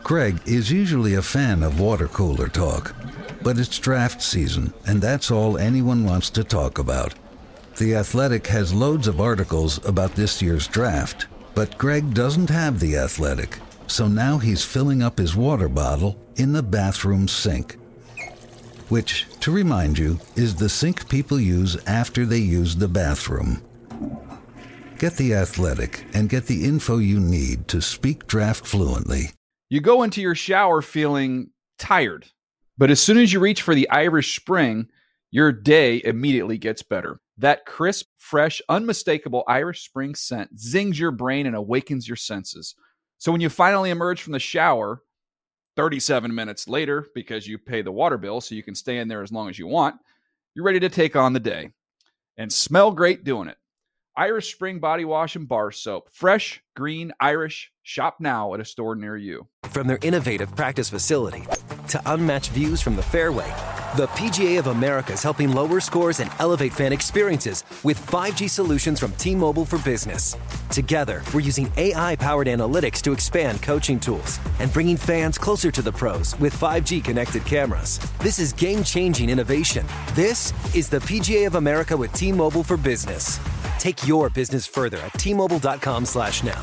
Greg is usually a fan of water cooler talk, but it's draft season, and that's all anyone wants to talk about. The Athletic has loads of articles about this year's draft, but Greg doesn't have The Athletic, so now he's filling up his water bottle in the bathroom sink, which, to remind you, is the sink people use after they use the bathroom. Get The Athletic and get the info you need to speak draft fluently. You go into your shower feeling tired, but as soon as you reach for the Irish Spring, your day immediately gets better. That crisp, fresh, unmistakable Irish Spring scent zings your brain and awakens your senses. So when you finally emerge from the shower 37 minutes later, because you pay the water bill so you can stay in there as long as you want, you're ready to take on the day and smell great doing it. Irish Spring Body Wash and Bar Soap. Fresh, green, Irish. Shop now at a store near you. From their innovative practice facility to unmatched views from the fairway, the PGA of America is helping lower scores and elevate fan experiences with 5G solutions from T-Mobile for Business. Together, we're using AI-powered analytics to expand coaching tools and bringing fans closer to the pros with 5G connected cameras. This is game-changing innovation. This is the PGA of America with T-Mobile for Business. Take your business further at T-Mobile.com/now.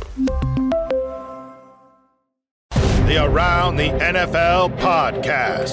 The Around the NFL podcast.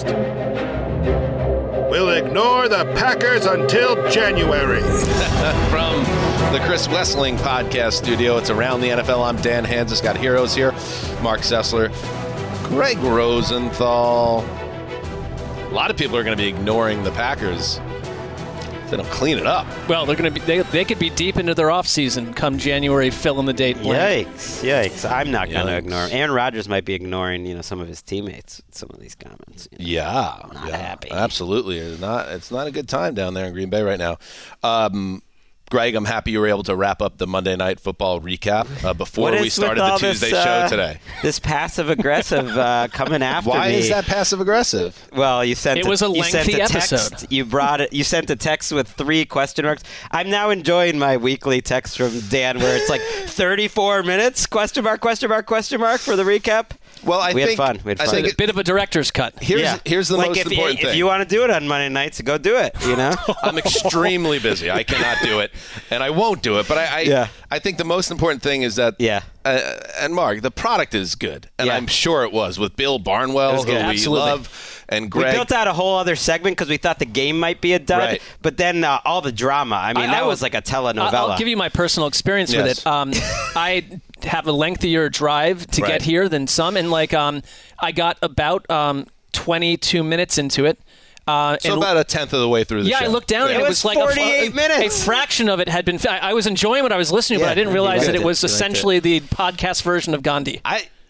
We'll ignore the Packers until January. From the Chris Wessling podcast studio, it's Around the NFL. I'm Dan Hanzus. Got heroes here. Mark Sessler, Greg Rosenthal. A lot of people are going to be ignoring the Packers. They don't clean it up. Well, they're going to be. They could be deep into their offseason come January, fill in the date blank. Yikes! I'm not going to ignore him. Aaron Rodgers might be ignoring, some of his teammates with some of these comments. Yeah, not happy. Absolutely, it's not a good time down there in Green Bay right now. Greg, I'm happy you were able to wrap up the Monday Night Football recap before we started the Tuesday show today. This passive-aggressive coming after me. Why is that passive-aggressive? Well, you sent it was a lengthy episode. You brought it. You sent a text with 3 question marks. I'm now enjoying my weekly text from Dan where it's like 34 minutes, question mark, for the recap. Well, we had fun. I think a bit of a director's cut. Here's the most important thing. If you want to do it on Monday nights, go do it. I'm extremely busy. I cannot do it, and I won't do it. But I think the most important thing is that and Mark, the product is good, and I'm sure it was with Bill Barnwell, who we love, and Greg. We built out a whole other segment because we thought the game might be a dud, but then all the drama. I mean, that was like a telenovela. I'll give you my personal experience with it. I have a lengthier drive to get here than some, and I got about 22 minutes into it. So about a tenth of the way through the show. I looked down and it was like 48 minutes. A fraction of it had been. I was enjoying what I was listening to, but I didn't realize that it was essentially the podcast version of Gandhi.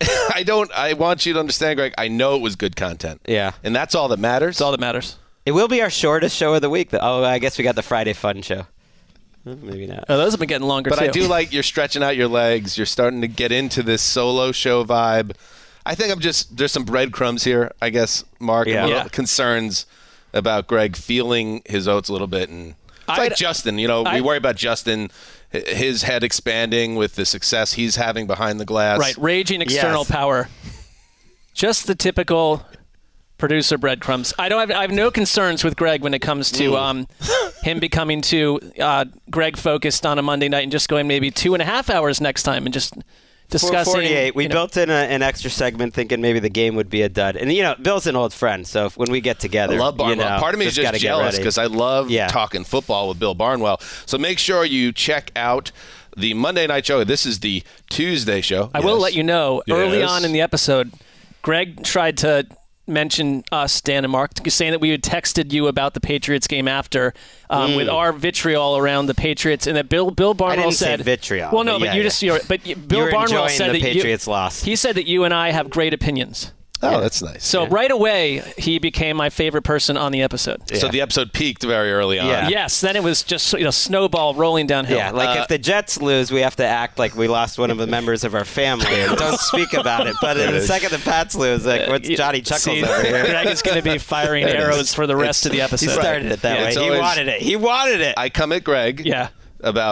I want you to understand, Greg. I know it was good content. Yeah. And that's all that matters. It's all that matters. It will be our shortest show of the week. Oh, I guess we got the Friday Fun show. Maybe not. Oh, those have been getting longer, but too. I do like you're stretching out your legs. You're starting to get into this solo show vibe. I think there's some breadcrumbs here, I guess, Mark. And concerns about Greg feeling his oats a little bit. And it's like Justin. We worry about Justin, his head expanding with the success he's having behind the glass. Right, raging external power. Just the typical producer breadcrumbs. I have no concerns with Greg when it comes to him becoming too Greg focused on a Monday night and just going maybe 2.5 hours next time and just discussing. 48. We built in an extra segment thinking maybe the game would be a dud. And, Bill's an old friend, so when we get together, I love Barnwell. Part of me is just jealous because I love talking football with Bill Barnwell. So make sure you check out the Monday Night Show. This is the Tuesday show. I will let you know, early on in the episode, Greg tried to mention us, Dan and Mark, saying that we had texted you about the Patriots game after with our vitriol around the Patriots, and that Bill Barnwell I didn't said say vitriol. Well, no, but Bill Barnwell said the that Patriots lost. He said that you and I have great opinions. Oh, that's nice. So right away, he became my favorite person on the episode. Yeah. So the episode peaked very early on. Yeah. Yes, then it was just snowball rolling downhill. Yeah, if the Jets lose, we have to act like we lost one of the members of our family and don't speak about it. But in the second the Pats lose, what's Johnny Chuckles over here? Greg is going to be firing arrows for the rest of the episode. He started it that way. He wanted it. I come at Greg about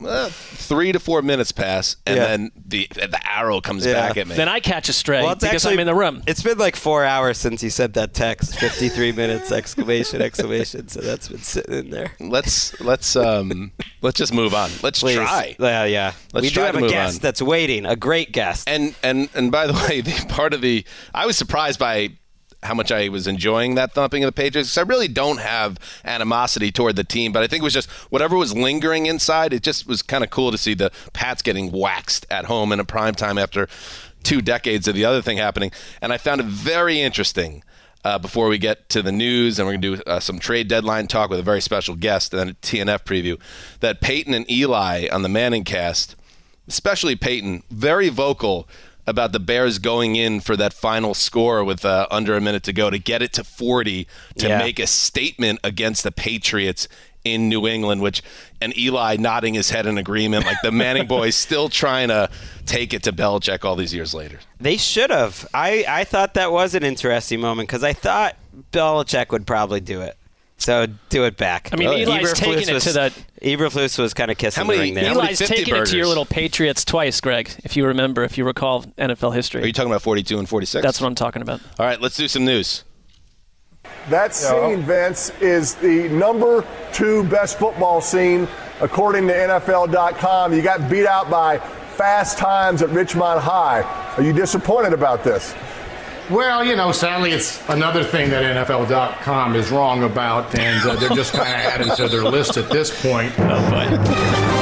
3 to 4 minutes pass, and then the arrow comes back at me. Then I catch a stray Well, because I'm in the room. It's been like 4 hours since you sent that text. 53 minutes! Exclamation! Exclamation! So that's been sitting in there. Let's just move on. Let's Please. try. Yeah. Let's we do try have to a move guest on. that's waiting. A great guest. And by the way, I was surprised by how much I was enjoying that thumping of the Patriots. 'Cause I really don't have animosity toward the team, but I think it was just whatever was lingering inside. It just was kind of cool to see the Pats getting waxed at home in a prime time after 2 decades of the other thing happening. And I found it very interesting. Before we get to the news, and we're going to do some trade deadline talk with a very special guest and then a TNF preview, that Peyton and Eli on the Manning cast, especially Peyton, very vocal about the Bears going in for that final score with under a minute to go to get it to 40 to make a statement against the Patriots in New England, and Eli nodding his head in agreement, like the Manning boys still trying to take it to Belichick all these years later. They should have. I thought that was an interesting moment because I thought Belichick would probably do it. So do it back. I mean, Eli's taking it to the... Eberflus was kind of kissing the ring there. Eli's taking it to your little Patriots twice, Greg, if you recall NFL history. Are you talking about 42 and 46? That's what I'm talking about. All right, let's do some news. That scene, Vince, is the number 2 best football scene according to NFL.com. You got beat out by Fast Times at Richmond High. Are you disappointed about this? Well, sadly, it's another thing that NFL.com is wrong about, and they're just kind of adding to their list at this point. Oh, boy.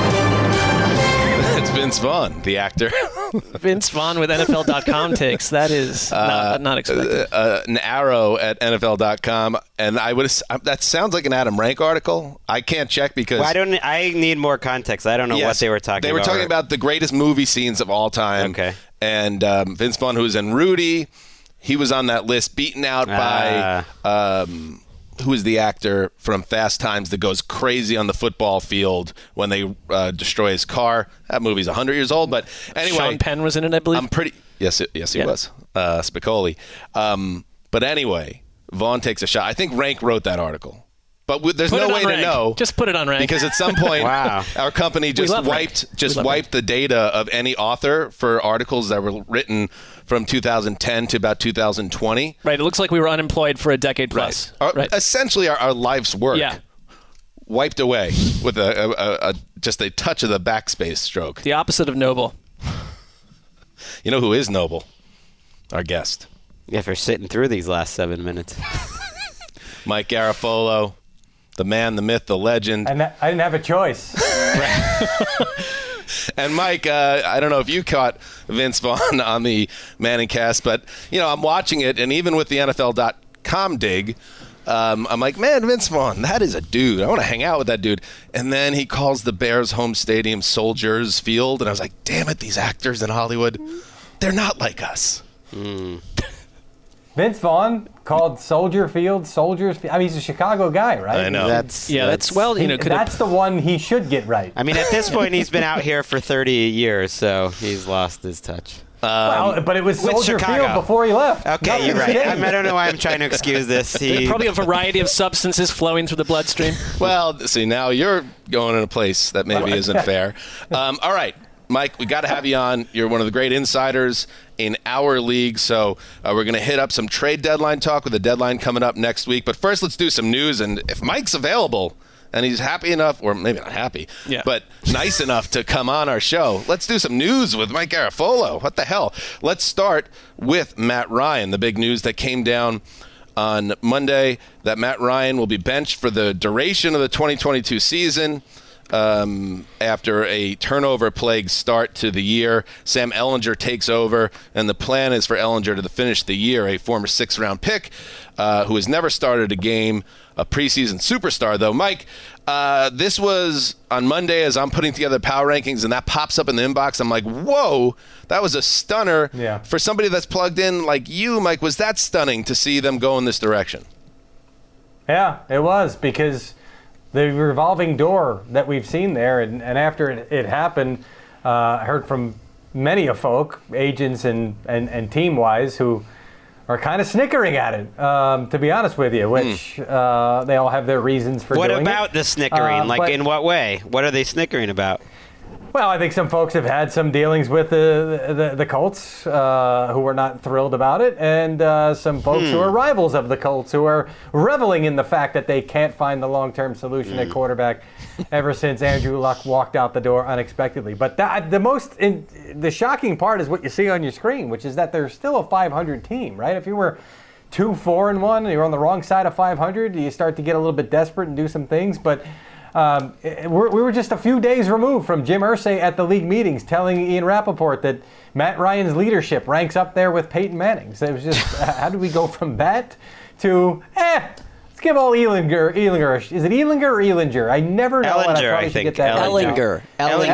It's Vince Vaughn, the actor. Vince Vaughn with NFL.com takes. That is not expected. An arrow at NFL.com, and that sounds like an Adam Rank article. I can't check because I need more context. I don't know what they were talking about. They were talking about the greatest movie scenes of all time. Okay. And Vince Vaughn, who was in Rudy, he was on that list, beaten out by who is the actor from Fast Times that goes crazy on the football field when they destroy his car. That movie's 100 years old, but anyway. Sean Penn was in it, I believe. Yes, he was. Spicoli. But anyway, Vaughn takes a shot. I think Rank wrote that article. But there's no way to know. Just put it on Rank. Because at some point, our company just wiped the data of any author for articles that were written from 2010 to about 2020. Right. It looks like we were unemployed for a decade plus. Right. Essentially, our life's work wiped away with just a touch of the backspace stroke. The opposite of noble. You know who is noble? Our guest. Yeah, for sitting through these last 7 minutes. Mike Garafolo. The man, the myth, the legend. I didn't have a choice. And Mike, I don't know if you caught Vince Vaughn on the Manning cast, but I'm watching it, and even with the NFL.com dig, I'm like, man, Vince Vaughn, that is a dude. I want to hang out with that dude. And then he calls the Bears' home stadium Soldiers Field, and I was like, damn it, these actors in Hollywood, they're not like us. Vince Vaughn called Soldier Field Soldiers Field. I mean, he's a Chicago guy, right? I know. That's the one he should get right. I mean, at this point, he's been out here for 30 years, so he's lost his touch. But it was Soldier Field before he left. Okay, you're right. I don't know why I'm trying to excuse this. Probably a variety of substances flowing through the bloodstream. Well, see, now you're going in a place that maybe isn't fair. All right. Mike, we got to have you on. You're one of the great insiders in our league, so we're going to hit up some trade deadline talk with the deadline coming up next week. But first, let's do some news, and if Mike's available and he's happy enough, or maybe not happy, but nice enough to come on our show, let's do some news with Mike Garafolo. What the hell? Let's start with Matt Ryan, the big news that came down on Monday, that Matt Ryan will be benched for the duration of the 2022 season. After a turnover-plagued start to the year, Sam Ehlinger takes over, and the plan is for Ehlinger to finish the year, a former 6th-round pick who has never started a game, a preseason superstar, though. Mike, this was on Monday as I'm putting together power rankings, and that pops up in the inbox. I'm like, whoa, that was a stunner. Yeah. For somebody that's plugged in like you, Mike, was that stunning to see them go in this direction? Yeah, it was, because the revolving door that we've seen there, and after it happened, I heard from many of folk, agents and team-wise, who are kind of snickering at it, to be honest with you, which they all have their reasons for doing it. What about the snickering? In what way? What are they snickering about? Well, I think some folks have had some dealings with the Colts who are not thrilled about it, and some folks who are rivals of the Colts who are reveling in the fact that they can't find the long-term solution at quarterback ever since Andrew Luck walked out the door unexpectedly. But the shocking part is what you see on your screen, which is that they're still a 500 team, right? If you were 2-4-1, you're on the wrong side of 500, you start to get a little bit desperate and do some things, but we were just a few days removed from Jim Irsay at the league meetings telling Ian Rappaport that Matt Ryan's leadership ranks up there with Peyton Manning's. So it was just, how do we go from that to, let's give all Ehlinger. Is it Ehlinger or Ehlinger? I never know. Ellinger, I think. Ellinger.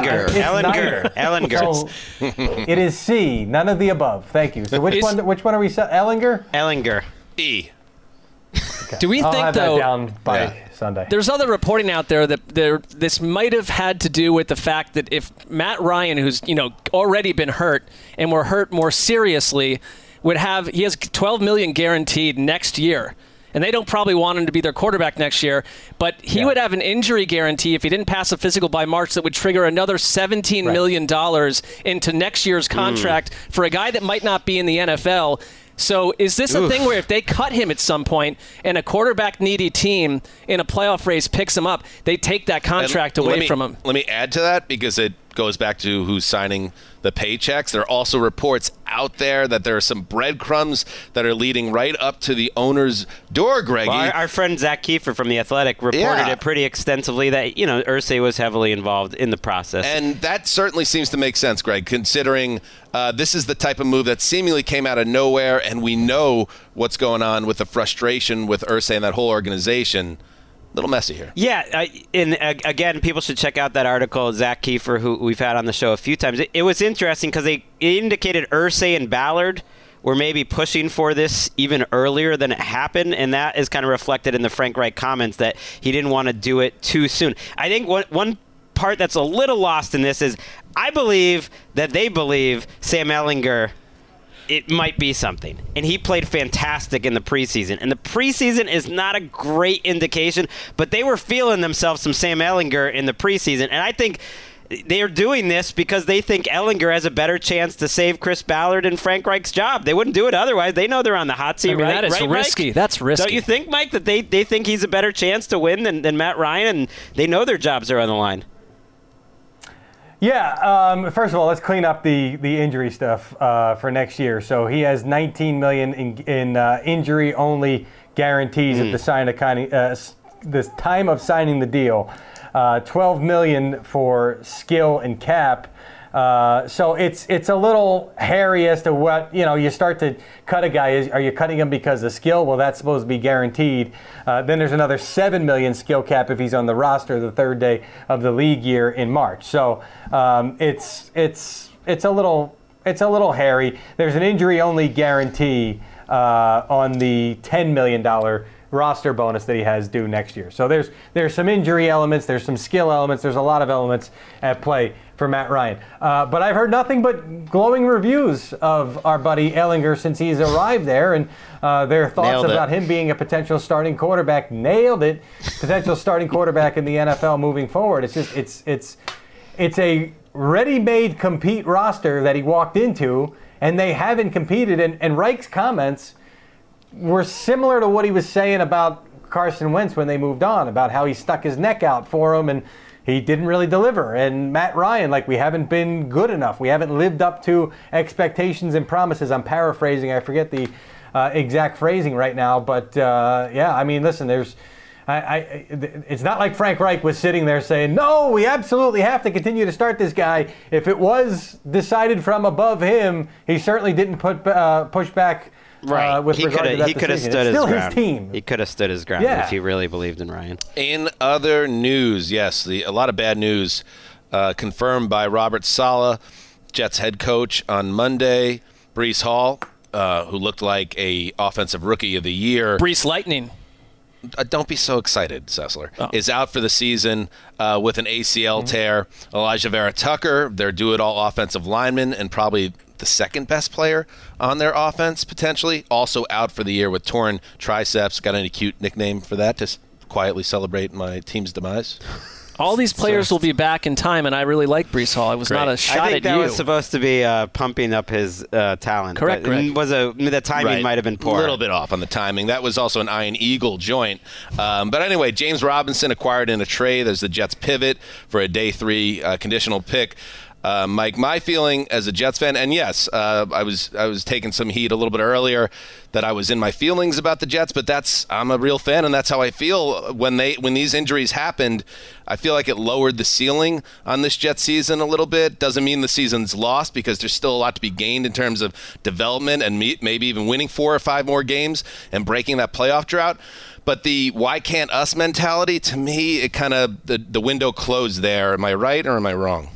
So it is C, none of the above. Thank you. So which one are we? Ellinger? Ellinger. E. Okay. Do we think, have though, that down by Sunday? There's other reporting out there that this might have had to do with the fact that if Matt Ryan, who's already been hurt and were hurt more seriously, he has $12 million guaranteed next year. And they don't probably want him to be their quarterback next year, but he would have an injury guarantee if he didn't pass a physical by March that would trigger another $17 million into next year's contract for a guy that might not be in the NFL. So is this a thing where if they cut him at some point and a quarterback-needy team in a playoff race picks him up, they take that contract away from him? Let me add to that because it goes back to who's signing the paychecks. There are also reports out there that there are some breadcrumbs that are leading right up to the owner's door, Greggy. Well, our friend Zach Kiefer from The Athletic reported it pretty extensively that, Irsay was heavily involved in the process. And that certainly seems to make sense, Greg, considering this is the type of move that seemingly came out of nowhere, and we know what's going on with the frustration with Irsay and that whole organization. A little messy here. Yeah, and again, people should check out that article, Zach Kiefer, who we've had on the show a few times. It was interesting because it indicated Irsay and Ballard were maybe pushing for this even earlier than it happened, and that is kind of reflected in the Frank Reich comments that he didn't want to do it too soon. I think one part that's a little lost in this is I believe that they believe Sam Ehlinger it might be something. And he played fantastic in the preseason. And the preseason is not a great indication, but they were feeling themselves some Sam Ehlinger in the preseason. And I think they're doing this because they think Ehlinger has a better chance to save Chris Ballard and Frank Reich's job. They wouldn't do it otherwise. They know they're on the hot seat, right? That is risky. Mike? That's risky. Don't you think, Mike, that they think he's a better chance to win than Matt Ryan? And they know their jobs are on the line. Yeah, first of all, let's clean up the injury stuff for next year. So he has $19 million in injury-only guarantees at the time of signing the deal. $12 million for skill and cap. So it's a little hairy as to what, you start to cut a guy. Are you cutting him because of skill? Well, that's supposed to be guaranteed. Then there's another $7 million skill cap if he's on the roster the third day of the league year in March. So it's a little hairy. There's an injury-only guarantee on the $10 million roster bonus that he has due next year. So there's some injury elements, there's some skill elements, there's a lot of elements at play for Matt Ryan. But I've heard nothing but glowing reviews of our buddy Ehlinger since he's arrived there, and their thoughts about him being a potential starting quarterback. Nailed it. Potential starting quarterback in the NFL moving forward. It's a ready-made compete roster that he walked into, and they haven't competed. And Reich's comments were similar to what he was saying about Carson Wentz when they moved on, about how he stuck his neck out for him and he didn't really deliver. And Matt Ryan, we haven't been good enough. We haven't lived up to expectations and promises. I'm paraphrasing. I forget the exact phrasing right now. But, listen, it's not like Frank Reich was sitting there saying, no, we absolutely have to continue to start this guy. If it was decided from above him, he certainly didn't push back. Right. With regard to that he could have stood his ground. His team. He could have stood his ground if he really believed in Ryan. In other news, yes, a lot of bad news confirmed by Robert Saleh, Jets head coach on Monday. Breece Hall, who looked like a offensive rookie of the year. Breece Lightning. Don't be so excited, Sessler. Is out for the season with an ACL tear. Elijah Vera Tucker, their do-it-all offensive lineman, and probably the second best player on their offense, potentially, also out for the year with torn triceps. Got any cute nickname for that to quietly celebrate my team's demise? All these players will be back in time, and I really like Breece Hall. It was not a shot at you. I think that was supposed to be pumping up his talent. Correct. The timing might have been poor. A little bit off on the timing. That was also an Iron Eagle joint. But anyway, James Robinson acquired in a trade as the Jets pivot for a day 3 conditional pick. Mike, my feeling as a Jets fan, and yes, I was taking some heat a little bit earlier that I was in my feelings about the Jets, but I'm a real fan, and that's how I feel when these injuries happened. I feel like it lowered the ceiling on this Jets season a little bit. Doesn't mean the season's lost, because there's still a lot to be gained in terms of development and maybe even winning 4 or 5 more games and breaking that playoff drought. But the why can't us mentality, to me, it kind of the window closed there. Am I right or am I wrong?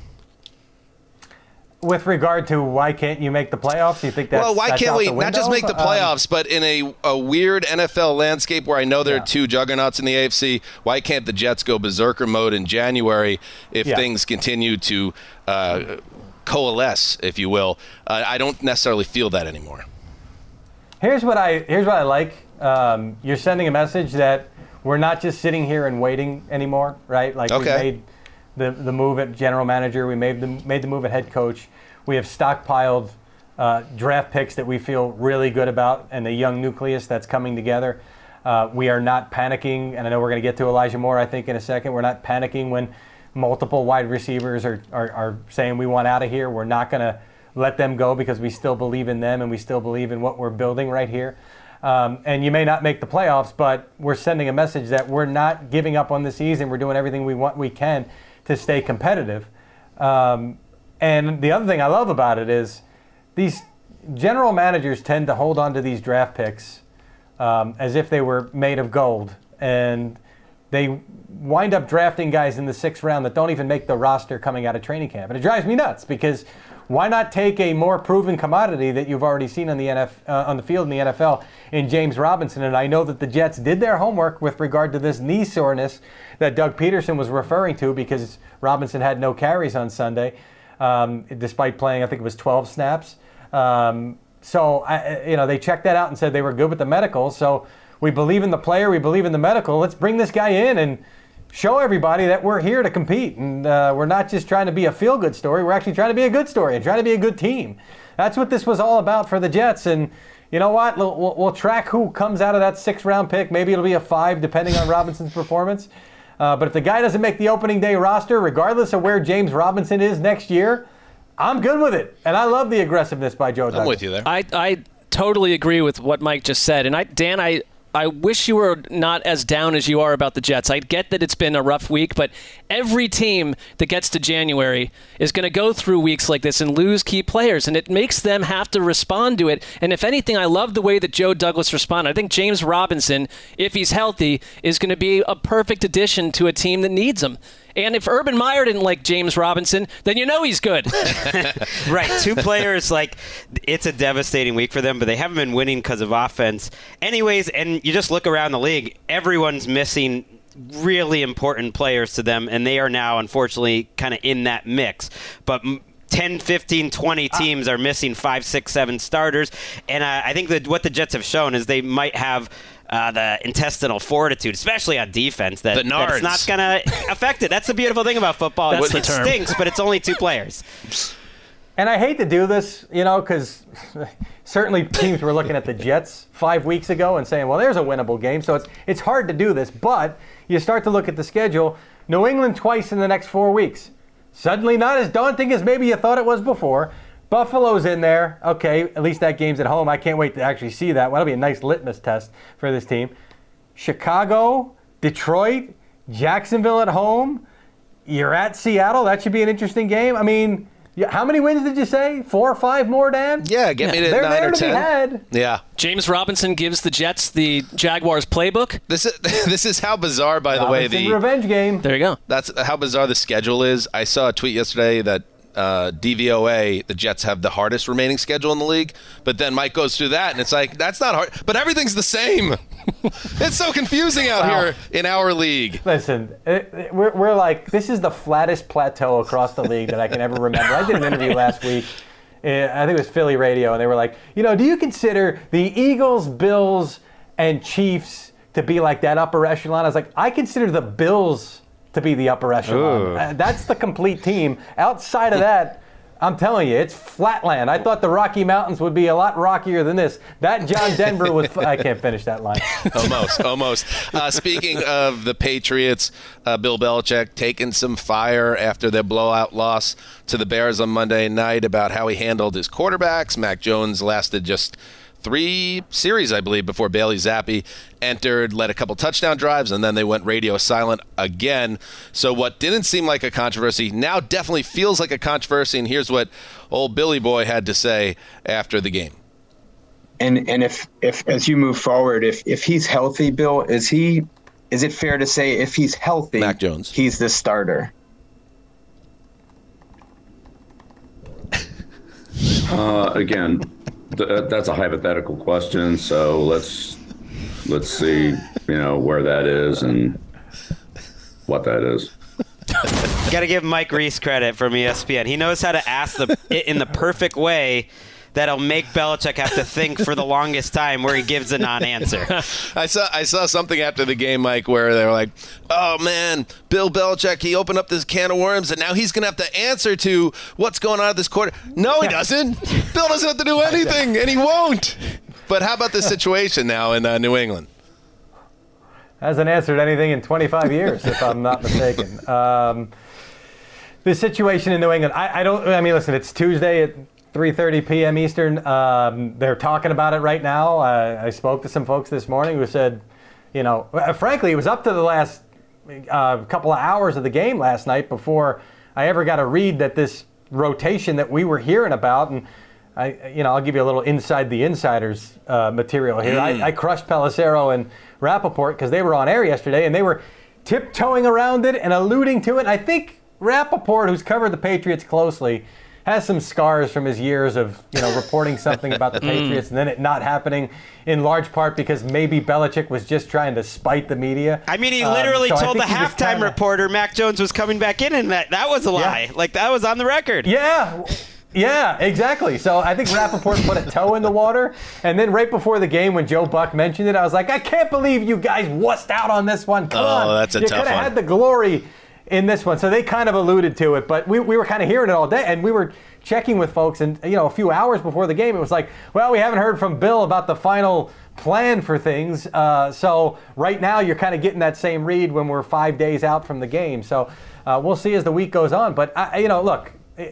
With regard to why can't you make the playoffs, you think that's well, why that's can't out we the window? not just make the playoffs, but in a weird NFL landscape where I know there are 2 juggernauts in the AFC, why can't the Jets go berserker mode in January if things continue to coalesce, if you will? I don't necessarily feel that anymore. Here's what I like. You're sending a message that we're not just sitting here and waiting anymore, right? Like we made the move at general manager. We made the move at head coach. We have stockpiled draft picks that we feel really good about and the young nucleus that's coming together. We are not panicking, and I know we're going to get to Elijah Moore, I think, in a second. We're not panicking when multiple wide receivers are saying we want out of here. We're not going to let them go because we still believe in them and we still believe in what we're building right here. And you may not make the playoffs, but we're sending a message that we're not giving up on the season. We're doing everything we can to stay competitive. And the other thing I love about it is these general managers tend to hold on to these draft picks as if they were made of gold. And they wind up drafting guys in the 6th round that don't even make the roster coming out of training camp. And it drives me nuts because why not take a more proven commodity that you've already seen on the field in the NFL in James Robinson? And I know that the Jets did their homework with regard to this knee soreness that Doug Peterson was referring to because Robinson had no carries on Sunday, despite playing, I think it was 12 snaps. So they checked that out and said they were good with the medical. So we believe in the player, we believe in the medical. Let's bring this guy in and show everybody that we're here to compete. And we're not just trying to be a feel-good story. We're actually trying to be a good story and trying to be a good team. That's what this was all about for the Jets. And you know what? We'll track who comes out of that 6th-round pick. Maybe it'll be a 5, depending on Robinson's performance. But if the guy doesn't make the opening day roster, regardless of where James Robinson is next year, I'm good with it. And I love the aggressiveness by Joe Douglas. I'm with you there. I totally agree with what Mike just said. And Dan, I wish you were not as down as you are about the Jets. I get that it's been a rough week, but every team that gets to January is going to go through weeks like this and lose key players, and it makes them have to respond to it. And if anything, I love the way that Joe Douglas responded. I think James Robinson, if he's healthy, is going to be a perfect addition to a team that needs him. And if Urban Meyer didn't like James Robinson, then you know he's good. Right. 2 players, it's a devastating week for them, but they haven't been winning because of offense. Anyways, and you just look around the league, everyone's missing really important players to them, and they are now, unfortunately, kind of in that mix. But 10, 15, 20 teams are missing 5, 6, 7 starters. And I think that what the Jets have shown is they might have the intestinal fortitude, especially on defense, that's not going to affect it. That's the beautiful thing about football. That's it stinks, but it's only 2 players. And I hate to do this, because certainly teams were looking at the Jets 5 weeks ago and saying, well, there's a winnable game. So it's hard to do this. But you start to look at the schedule. New England twice in the next 4 weeks. Suddenly not as daunting as maybe you thought it was before. Buffalo's in there. Okay, at least that game's at home. I can't wait to actually see that. Well, that'll be a nice litmus test for this team. Chicago, Detroit, Jacksonville at home. You're at Seattle. That should be an interesting game. I mean, how many wins did you say? 4 or 5 more, Dan? Yeah, get me to 9 or 10. They're there to be had. Yeah. James Robinson gives the Jets the Jaguars playbook. This is how bizarre, by the way, the revenge game. There you go. That's how bizarre the schedule is. I saw a tweet yesterday that DVOA, the Jets have the hardest remaining schedule in the league, but then Mike goes through that, and it's like, that's not hard, but everything's the same. It's so confusing out here in our league. Listen, we're like, this is the flattest plateau across the league that I can ever remember. I did an interview last week, I think it was Philly Radio, and they were like, do you consider the Eagles, Bills, and Chiefs to be like that upper echelon? I was like, I consider the Bills to be the upper echelon. That's the complete team. Outside of that, I'm telling you, it's flatland. I thought the Rocky Mountains would be a lot rockier than this. That John Denver was... I can't finish that line. Almost. Speaking of the Patriots, Bill Belichick taking some fire after their blowout loss to the Bears on Monday night about how he handled his quarterbacks. Mac Jones lasted just 3 series, I believe, before Bailey Zappi entered, led a couple touchdown drives, and then they went radio silent again. So what didn't seem like a controversy now definitely feels like a controversy, and here's what old Billy Boy had to say after the game. And if as you move forward, if he's healthy, Bill, is it fair to say if he's healthy, Mac Jones, he's the starter? Again, that's a hypothetical question, so let's see, where that is and what that is. Got to give Mike Reese credit from ESPN. He knows how to ask it in the perfect way that'll make Belichick have to think for the longest time where he gives a non-answer. I saw something after the game, Mike, where they were like, oh, man, Bill Belichick, he opened up this can of worms, and now he's going to have to answer to what's going on at this quarter. No, he doesn't. Bill doesn't have to do anything, and he won't. But how about this situation now in New England? Hasn't answered anything in 25 years, if I'm not mistaken. The situation in New England, listen, it's Tuesday at 3:30 p.m. Eastern. They're talking about it right now. I spoke to some folks this morning who said, frankly, it was up to the last couple of hours of the game last night before I ever got a read that this rotation that we were hearing about, and I'll give you a little inside the insiders material here. I crushed Pelissero and Rappaport because they were on air yesterday, and they were tiptoeing around it and alluding to it. And I think Rappaport, who's covered the Patriots closely, has some scars from his years of, reporting something about the Patriots and then it not happening in large part because maybe Belichick was just trying to spite the media. I mean, he literally told the halftime reporter Mac Jones was coming back in, and that was a lie. Yeah. Like, that was on the record. Yeah, exactly. So I think Rappaport put a toe in the water. And then right before the game when Joe Buck mentioned it, I was like, I can't believe you guys wussed out on this one. Come on. That's a tough one. You could have had the glory in this one. So they kind of alluded to it, but we were kind of hearing it all day, and we were checking with folks, and a few hours before the game, it was like, well, we haven't heard from Bill about the final plan for things. So right now you're kind of getting that same read when we're 5 days out from the game. So we'll see as the week goes on. But, look,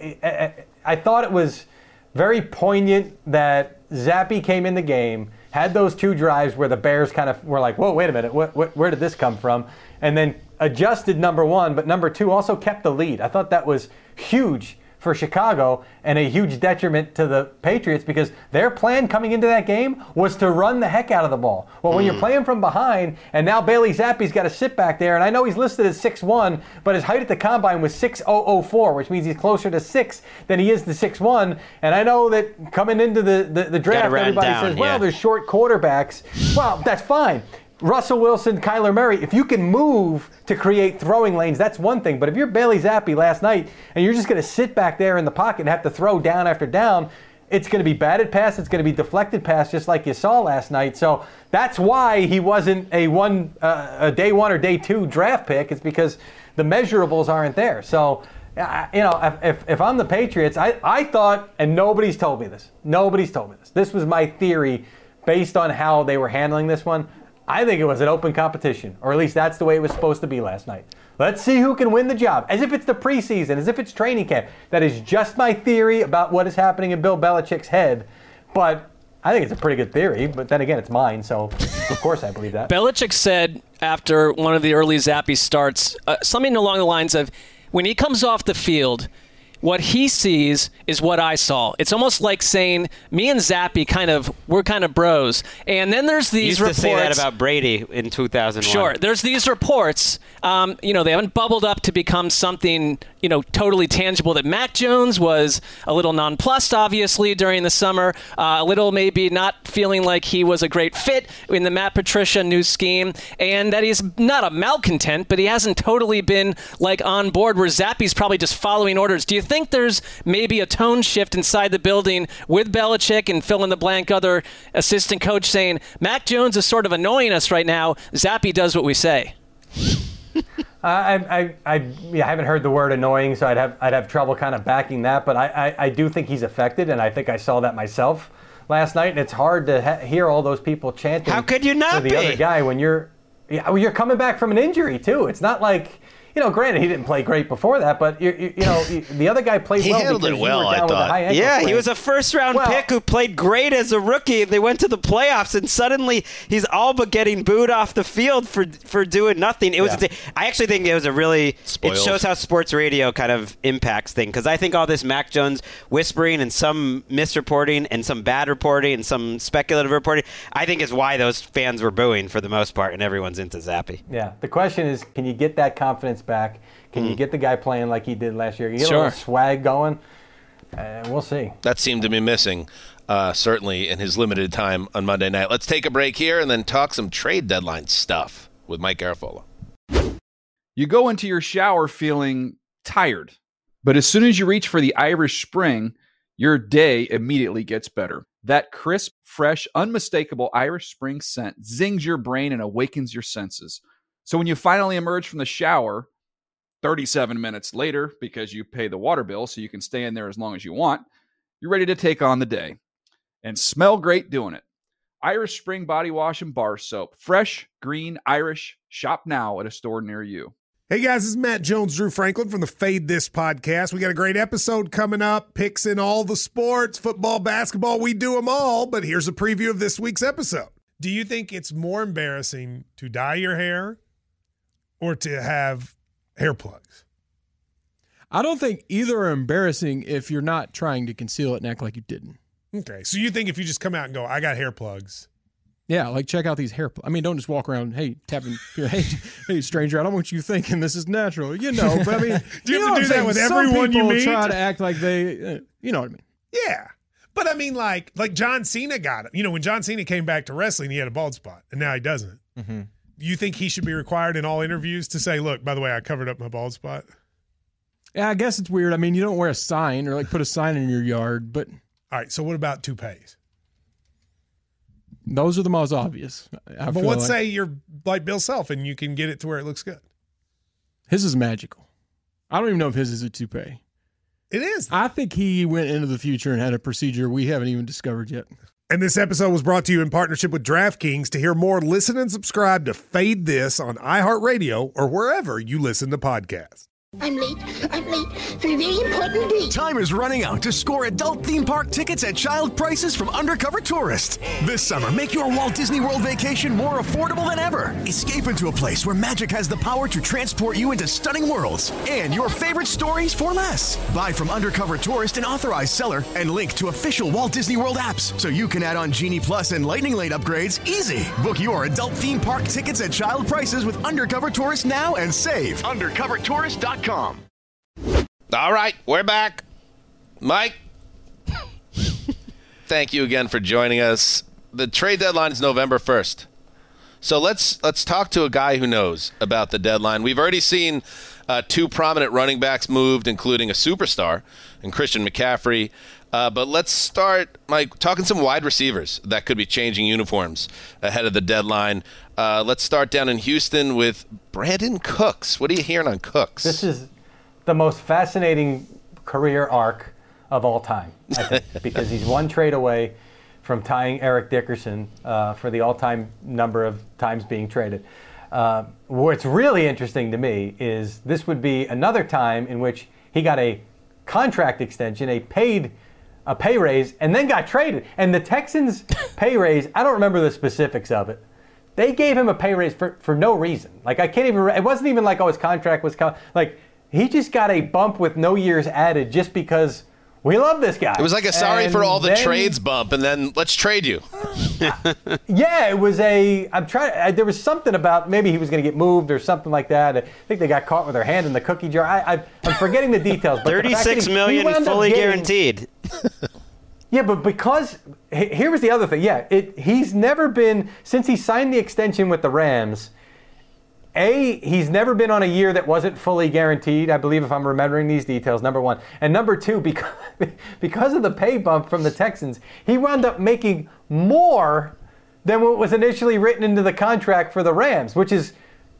I thought it was very poignant that Zappi came in the game, had those 2 drives where the Bears kind of were like, whoa, wait a minute, where did this come from? And then adjusted, number 1, but number 2 also kept the lead. I thought that was huge for Chicago and a huge detriment to the Patriots because their plan coming into that game was to run the heck out of the ball. Well, when you're playing from behind and now Bailey Zappi's got to sit back there, and I know he's listed as 6'1", but his height at the combine was 6'004", which means he's closer to 6 than he is to 6'1", and I know that coming into the draft, everybody says, well, there's short quarterbacks. Well, that's fine. Russell Wilson, Kyler Murray, if you can move to create throwing lanes, that's one thing. But if you're Bailey Zappi last night and you're just going to sit back there in the pocket and have to throw down after down, it's going to be batted pass, it's going to be deflected pass, just like you saw last night. So that's why he wasn't a day 1 or day 2 draft pick. It's because the measurables aren't there. So, if I'm the Patriots, I thought, and nobody's told me this. This was my theory based on how they were handling this one. I think it was an open competition, or at least that's the way it was supposed to be last night. Let's see who can win the job, as if it's the preseason, as if it's training camp. That is just my theory about what is happening in Bill Belichick's head, but I think it's a pretty good theory, but then again, it's mine, so of course I believe that. Belichick said after one of the early Zappi starts, something along the lines of, when he comes off the field, what he sees is what I saw. It's almost like saying, me and Zappi we're kind of bros. And then there's these reports. Used to say that about Brady in 2001. Sure. There's these reports. They haven't bubbled up to become something, totally tangible, that Mac Jones was a little nonplussed, obviously, during the summer. A little maybe not feeling like he was a great fit in the Matt Patricia new scheme. And that he's not a malcontent, but he hasn't totally been on board, where Zappi's probably just following orders. Do you think there's maybe a tone shift inside the building with Belichick and fill-in-the-blank other assistant coach saying, Mac Jones is sort of annoying us right now, Zappi does what we say? I haven't heard the word annoying, so I'd have trouble kind of backing that. But I do think he's affected, and I think I saw that myself last night. And it's hard to hear all those people chanting. How could you not for the other guy when you're coming back from an injury too? It's not like. Granted, he didn't play great before that, but the other guy played well. He handled it well, I thought. He was a first-round pick who played great as a rookie. They went to the playoffs, and suddenly he's all but getting booed off the field for doing nothing. It was. I actually think it was a really. Spoiled. It shows how sports radio kind of impacts things, because I think all this Mac Jones whispering and some misreporting and some bad reporting and some speculative reporting, I think is why those fans were booing for the most part, and everyone's into Zappe. Yeah. The question is, can you get that confidence back? Can you get the guy playing like he did last year? You get a little swag going? We'll see. That seemed to be missing, certainly, in his limited time on Monday night. Let's take a break here and then talk some trade deadline stuff with Mike Garafolo. You go into your shower feeling tired, but as soon as you reach for the Irish Spring, your day immediately gets better. That crisp, fresh, unmistakable Irish Spring scent zings your brain and awakens your senses. So when you finally emerge from the shower 37 minutes later, because you pay the water bill so you can stay in there as long as you want, you're ready to take on the day and smell great doing it. Irish Spring Body Wash and Bar Soap. Fresh, green, Irish. Shop now at a store near you. Hey guys, this is Matt Jones, Drew Franklin from the Fade This podcast. We got a great episode coming up. Picks in all the sports, football, basketball, we do them all. But here's a preview of this week's episode. Do you think it's more embarrassing to dye your hair or to have hair plugs? I don't think either are embarrassing if you're not trying to conceal it and act like you didn't. Okay, so you think if you just come out and go, I got hair plugs. Yeah, like check out these hair plugs. I mean, don't just walk around, tapping, hey, stranger, I don't want you thinking this is natural, But I mean, do you have to do that with everyone you meet? Try to act like they, you know what I mean? Yeah. But I mean, like John Cena got it. When John Cena came back to wrestling, he had a bald spot, and now he doesn't. Mm-hmm. You think he should be required in all interviews to say, look, by the way, I covered up my bald spot? Yeah, I guess it's weird. I mean, you don't wear a sign or put a sign in your yard, but. All right, so what about toupees? Those are the most obvious. But let's say you're like Bill Self and you can get it to where it looks good. His is magical. I don't even know if his is a toupee. It is. I think he went into the future and had a procedure we haven't even discovered yet. And this episode was brought to you in partnership with DraftKings. To hear more, listen and subscribe to Fade This on iHeartRadio or wherever you listen to podcasts. I'm late for a very important date. Time is running out to score adult theme park tickets at child prices from Undercover Tourist. This summer, make your Walt Disney World vacation more affordable than ever. Escape into a place where magic has the power to transport you into stunning worlds and your favorite stories for less. Buy from Undercover Tourist, an authorized seller, and link to official Walt Disney World apps so you can add on Genie Plus and Lightning Lane upgrades easy. Book your adult theme park tickets at child prices with Undercover Tourist now and save. UndercoverTourist.com. All right, we're back. Mike, thank you again for joining us. The trade deadline is November 1st. So let's talk to a guy who knows about the deadline. We've already seen two prominent running backs moved, including a superstar and Christian McCaffrey. But let's start, Mike, talking some wide receivers that could be changing uniforms ahead of the deadline. Let's start down in Houston with Brandon Cooks. What are you hearing on Cooks? This is the most fascinating career arc of all time, I think, because he's one trade away from tying Eric Dickerson for the all-time number of times being traded. What's really interesting to me is this would be another time in which he got a contract extension, a pay raise, and then got traded. And the Texans' pay raise, I don't remember the specifics of it. They gave him a pay raise for no reason. Like, I can't even, it wasn't even like, his contract was, he just got a bump with no years added just because we love this guy. It was like a sorry for all the trades bump, and then let's trade you. Yeah, it was there was something about maybe he was going to get moved or something like that. I think they got caught with their hand in the cookie jar. I'm forgetting the details. But $36 million fully guaranteed. Yeah, but because here was the other thing. Yeah, he's never been, since he signed the extension with the Rams, he's never been on a year that wasn't fully guaranteed, I believe, if I'm remembering these details, number one. And number two, because of the pay bump from the Texans, he wound up making more than what was initially written into the contract for the Rams, which is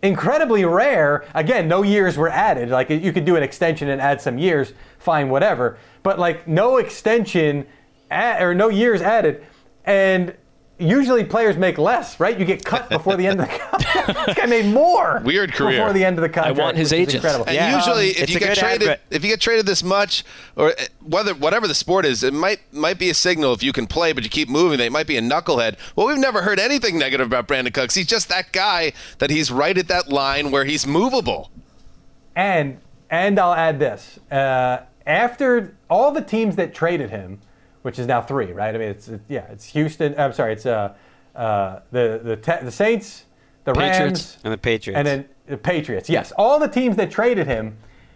incredibly rare. Again, no years were added. Like, you could do an extension and add some years, fine, whatever. But like, no extension or no years added, and usually players make less, right? You get cut before the end of the contract. This guy made more. Weird career before the end of the contract. I want his agent. Incredible. And usually, if you get traded this much, or whatever the sport is, it might be a signal if you can play, but you keep moving. They might be a knucklehead. Well, we've never heard anything negative about Brandon Cooks. He's just that guy that he's right at that line where he's movable. And I'll add this: after all the teams that traded him, which is now 3, right? I mean, it's Houston. I'm sorry, it's the Saints, the Rams, Patriots, and the Patriots, and then the Patriots. Yes, all the teams that traded him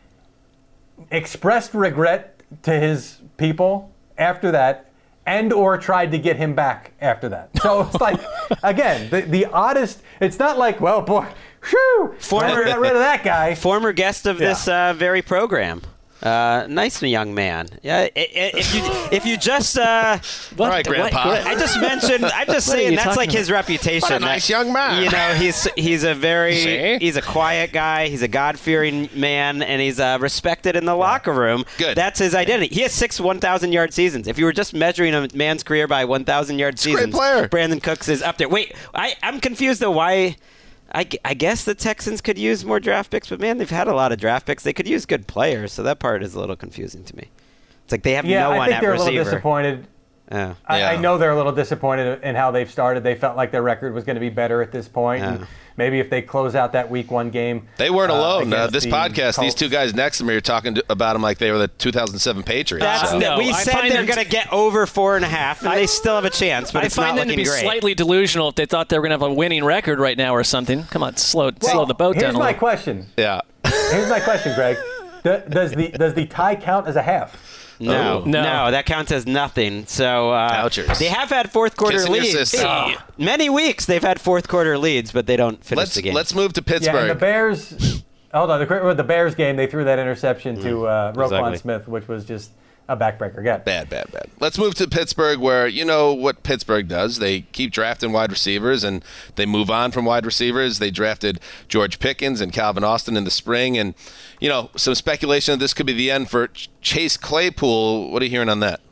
expressed regret to his people after that, and or tried to get him back after that. So it's like, again, the oddest. It's not like, well, boy, whew, got rid of that guy. Former guest of this very program. Nice young man. Yeah. If you just all right, Grandpa. I'm just saying that's like his reputation. What a nice young man. You know, he's a quiet guy. He's a God-fearing man, and he's respected in the locker room. Good. That's his identity. He has 6 1,000-yard seasons. If you were just measuring a man's career by 1,000-yard seasons, great player. Brandon Cooks is up there. Wait, I'm confused though. Why? I guess the Texans could use more draft picks, but man, they've had a lot of draft picks. They could use good players, so that part is a little confusing to me. It's like they have no one at receiver. I think they're a little disappointed. I know they're a little disappointed in how they've started. They felt like their record was going to be better at this point. And maybe if they close out that Week 1 game. They weren't alone. This podcast, these two guys next to me are talking about them like they were the 2007 Patriots. We said they're going to get over 4.5, and they still have a chance, but it's not looking great. I find them to be slightly delusional if they thought they were going to have a winning record right now or something. Come on, slow the boat down a little. Here's my question. Yeah. Here's my question, Greg. Does the tie count as a half? No, that counts as nothing. So they have had fourth quarter leads. Many weeks they've had fourth quarter leads, but they don't finish the game. Let's move to Pittsburgh. Yeah, and the Bears. Hold on, the Bears game, they threw that interception to Roquan Smith, which was just a backbreaker. Bad. Let's move to Pittsburgh, where you know what Pittsburgh does. They keep drafting wide receivers, and they move on from wide receivers. They drafted George Pickens and Calvin Austin in the spring, and you know, some speculation that this could be the end for Chase Claypool. What are you hearing on that?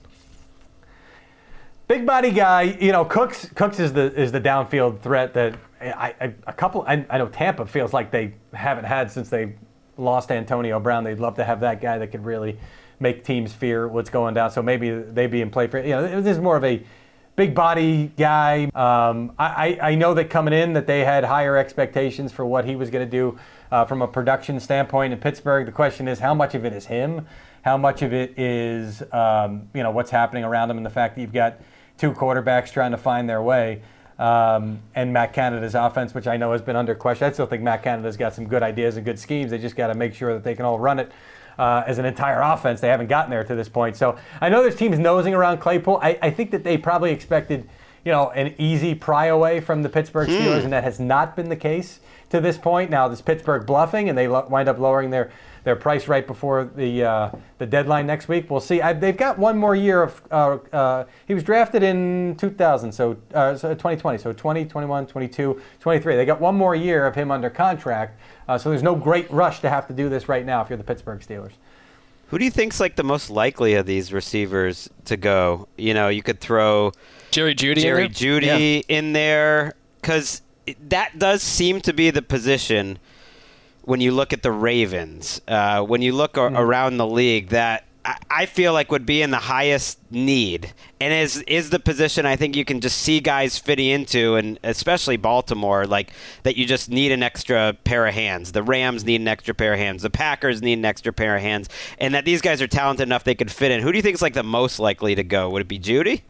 Big body guy, you know, Cooks is the downfield threat that I know Tampa feels like they haven't had since they lost Antonio Brown. They'd love to have that guy that could really make teams fear what's going down. So maybe they'd be in play for, you know, this is more of a big body guy. I know that coming in that they had higher expectations for what he was going to do from a production standpoint in Pittsburgh. The question is, how much of it is him? How much of it is, what's happening around him and the fact that you've got 2 quarterbacks trying to find their way. And Matt Canada's offense, which I know has been under question. I still think Matt Canada's got some good ideas and good schemes. They just got to make sure that they can all run it as an entire offense. They haven't gotten there to this point. So I know there's teams nosing around Claypool. I think that they probably expected, an easy pry away from the Pittsburgh Steelers, and that has not been the case to this point. Now, this Pittsburgh bluffing, and they wind up lowering their price right before the deadline next week. We'll see. They've got one more year of he was drafted in 2000, so 2020, so 20, 21, 22, 23. They got one more year of him under contract, so there's no great rush to have to do this right now if you're the Pittsburgh Steelers. Who do you think's like the most likely of these receivers to go? You know, you could throw Jerry Jeudy in there, because that does seem to be the position when you look at the Ravens, when you look around the league, that I feel like would be in the highest need, and is the position I think you can just see guys fitting into, and especially Baltimore, like that you just need an extra pair of hands. The Rams need an extra pair of hands. The Packers need an extra pair of hands, and that these guys are talented enough they could fit in. Who do you think is like the most likely to go? Would it be Jeudy?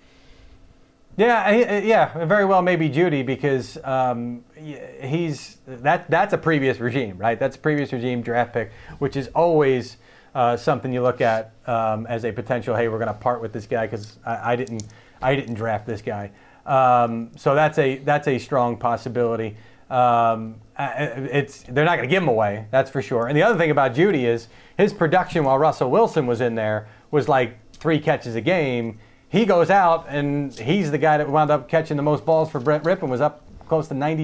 Yeah, very well maybe Jeudy, because that's a previous regime, right? That's a previous regime draft pick, which is always something you look at as a potential. Hey, we're going to part with this guy because I didn't draft this guy. So that's a strong possibility. They're not going to give him away, that's for sure. And the other thing about Jeudy is his production while Russell Wilson was in there was like 3 catches a game. He goes out, and he's the guy that wound up catching the most balls for Brett Rippon, was up close to 90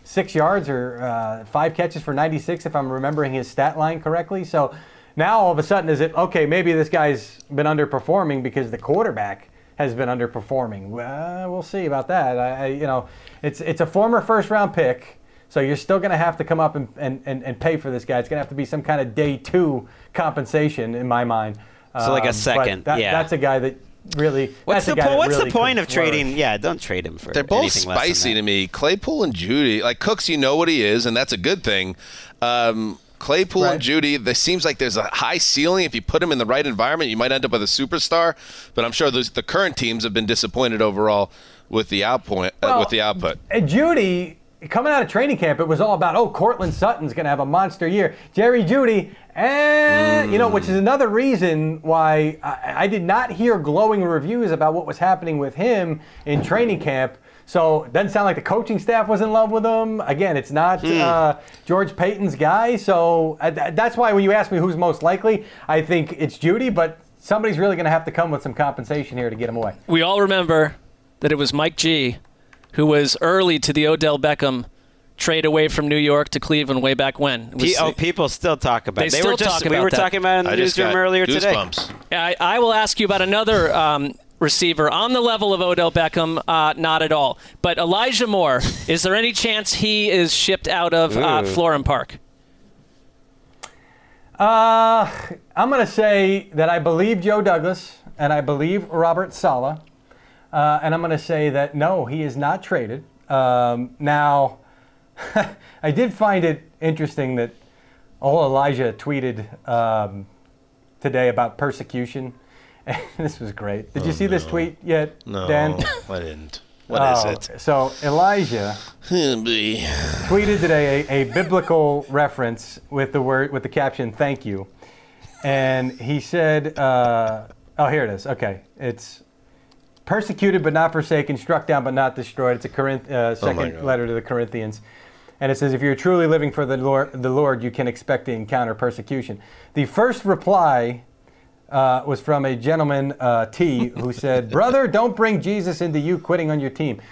6 yards or 5 catches for 96, if I'm remembering his stat line correctly. So now all of a sudden, is it, okay, maybe this guy's been underperforming because the quarterback has been underperforming. Well, we'll see about that. It's a former first-round pick, so you're still going to have to come up and pay for this guy. It's going to have to be some kind of day 2 compensation in my mind. So like a second, That's a guy that really. What's the really point of could flourish. trading? Yeah, don't trade him for. They're both anything less than spicy that. to me. Claypool and Judy, like Cooks, you know what he is, and that's a good thing. Claypool and Judy, there seems like there's a high ceiling. If you put him in the right environment, you might end up with a superstar. But I'm sure the current teams have been disappointed overall with the output. Judy, coming out of training camp, it was all about, Cortland Sutton's going to have a monster year. Jerry Judy, which is another reason why I did not hear glowing reviews about what was happening with him in training camp. So it doesn't sound like the coaching staff was in love with him. Again, it's not George Payton's guy. So that's why when you ask me who's most likely, I think it's Judy, but somebody's really going to have to come with some compensation here to get him away. We all remember that it was Mike G who was early to the Odell Beckham trade away from New York to Cleveland way back when. People still talk about it. We were talking about it in the newsroom earlier today. I will ask you about another receiver on the level of Odell Beckham, not at all. But Elijah Moore, is there any chance he is shipped out of Florham Park? I'm going to say that I believe Joe Douglas and I believe Robert Saleh. And I'm going to say that, no, he is not traded. Now, I did find it interesting that Elijah tweeted today about persecution. This was great. Did you see this tweet yet, Dan? No, I didn't. What is it? So Elijah tweeted today a biblical reference with the caption "Thank you," and he said, here it is. Okay, it's persecuted but not forsaken, struck down but not destroyed. It's a second letter to the Corinthians. And it says, if you're truly living for the Lord, you can expect to encounter persecution. The first reply was from a gentleman, T, who said, brother, don't bring Jesus into you quitting on your team.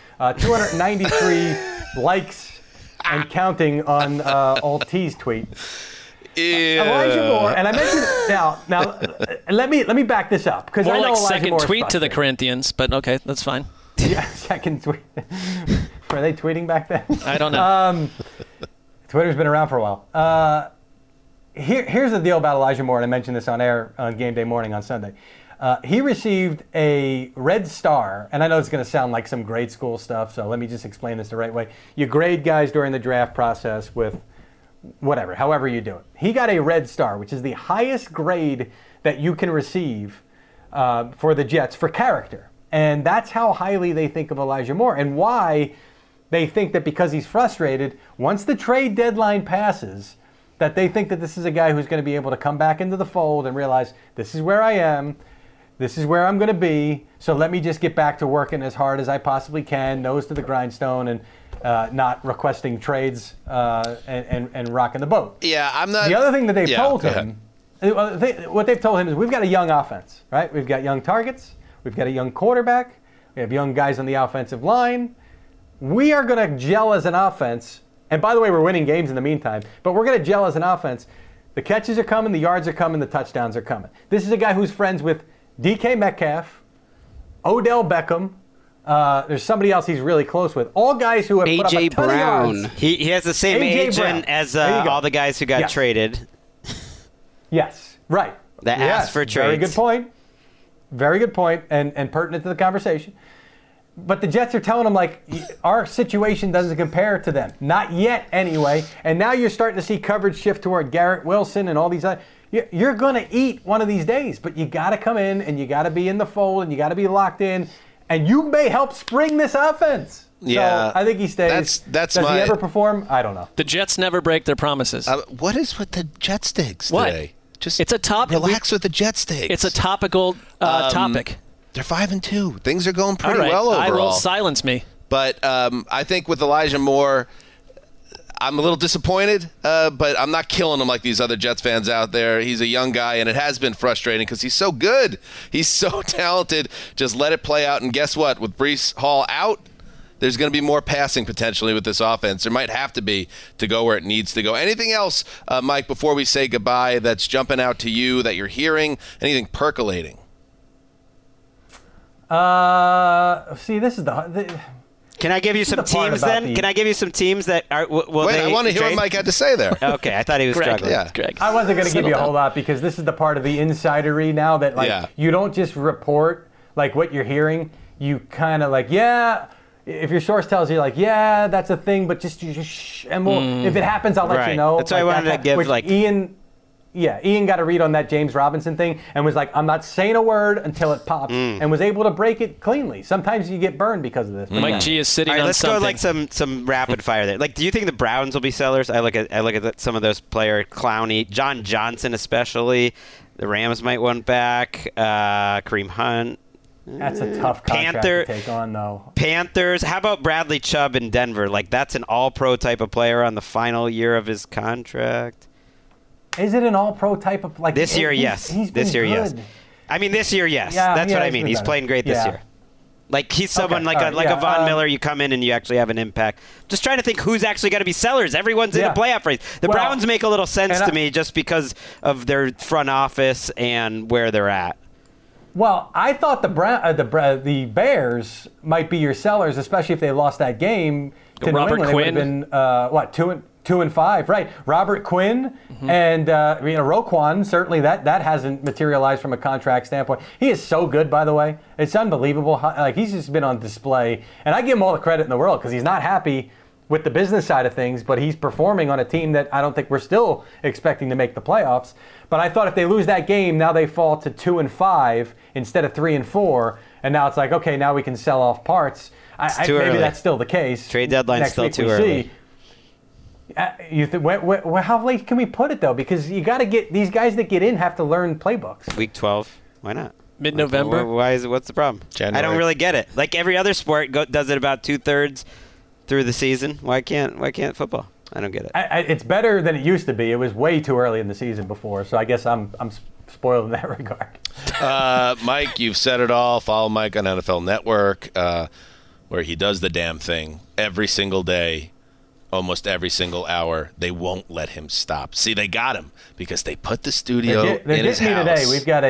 293 likes and counting on old T's tweet. Elijah Moore, and I mentioned now. Let me back this up because I know Elijah second Moore's tweet to the Corinthians, but okay, that's fine. Yeah, second tweet. Were they tweeting back then? I don't know. Twitter's been around for a while. Here's the deal about Elijah Moore, and I mentioned this on air on game day morning on Sunday. He received a red star, and I know it's going to sound like some grade school stuff, so let me just explain this the right way. You grade guys during the draft process with whatever, however you do it. He got a red star, which is the highest grade that you can receive for the Jets for character. And that's how highly they think of Elijah Moore and why they think that because he's frustrated, once the trade deadline passes, that they think that this is a guy who's going to be able to come back into the fold and realize this is where I am, this is where I'm going to be, so let me just get back to working as hard as I possibly can, nose to the grindstone, and not requesting trades and rocking the boat. Yeah, I'm not. The other thing that they've told him, what they've told him is we've got a young offense, right? We've got young targets, we've got a young quarterback, we have young guys on the offensive line. We are going to gel as an offense. And by the way, we're winning games in the meantime, but we're going to gel as an offense. The catches are coming, the yards are coming, the touchdowns are coming. This is a guy who's friends with DK Metcalf, Odell Beckham. There's somebody else he's really close with. All guys who have put up a ton of yards. He has the same agent as all the guys who got traded. Yes, right. That asked for trades. Very good point. Very good point, and pertinent to the conversation. But the Jets are telling him, like, our situation doesn't compare to them. Not yet, anyway. And now you're starting to see coverage shift toward Garrett Wilson and all these other. You're going to eat one of these days, but you got to come in and you got to be in the fold and you got to be locked in. And you may help spring this offense. Yeah. So I think he stays. Does he ever perform? I don't know. The Jets never break their promises. What is with the Jet stakes today? Just it's a top. Relax with the Jet stakes. It's a topical topic. They're 5-2. Things are going pretty right. well overall. I will silence me. But I think with Elijah Moore, I'm a little disappointed, but I'm not killing him like these other Jets fans out there. He's a young guy, and it has been frustrating because he's so good. He's so talented. Just let it play out. And guess what? With Breece Hall out, there's going to be more passing potentially with this offense. There might have to be to go where it needs to go. Anything else, Mike, before we say goodbye that's jumping out to you that you're hearing? Anything percolating? See, this is the Can I give you some teams then? Can I give you some teams that are? Wait, I want to hear what Mike had to say there. Okay, I thought he was struggling. Yeah. Greg. I wasn't going to give you a whole lot because this is the part of the insidery now that you don't just report like what you're hearing. You kind of if your source tells you that's a thing, but just shh, and if it happens, I'll let you know. That's why I wanted to give Ian. Yeah, Ian got a read on that James Robinson thing and was like, I'm not saying a word until it pops, and was able to break it cleanly. Sometimes you get burned because of this. Mike G is sitting on let's something. Let's go some rapid fire there. Do you think the Browns will be sellers? I look at some of those players, Clowney, John Johnson especially. The Rams might want back. Kareem Hunt. That's a tough contract to take on, though. Panthers. How about Bradley Chubb in Denver? That's an all-pro type of player on the final year of his contract. Is it an all-pro type of this year? Yes. This year, yes. I mean, this year, yes. That's what I mean. He's playing great this year. He's someone a Von Miller. You come in and you actually have an impact. Just trying to think who's actually going to be sellers. Everyone's in a playoff race. The Browns make a little sense to me just because of their front office and where they're at. Well, I thought the Bears might be your sellers, especially if they lost that game to Robert New England. Quinn. They would have been 2-5, right? Robert Quinn and Roquan. Certainly, that hasn't materialized from a contract standpoint. He is so good, by the way. It's unbelievable. He's just been on display, and I give him all the credit in the world because he's not happy with the business side of things, but he's performing on a team that I don't think we're still expecting to make the playoffs. But I thought if they lose that game, now they fall to 2-5 instead of 3-4, and now it's okay, now we can sell off parts. Maybe that's still the case. Trade deadline's still too early. How late can we put it though? Because you got to get these guys that get in have to learn playbooks. Week 12. Why not? Mid-November. Why is it? What's the problem? January. I don't really get it. Every other sport does it about 2/3 through the season. Why can't football? I don't get it. It's better than it used to be. It was way too early in the season before, so I guess I'm spoiled in that regard. Mike, you've said it all. Follow Mike on NFL Network, where he does the damn thing every single day. Almost every single hour, they won't let him stop. See, they got him because they put the studio in his house. Today. We've got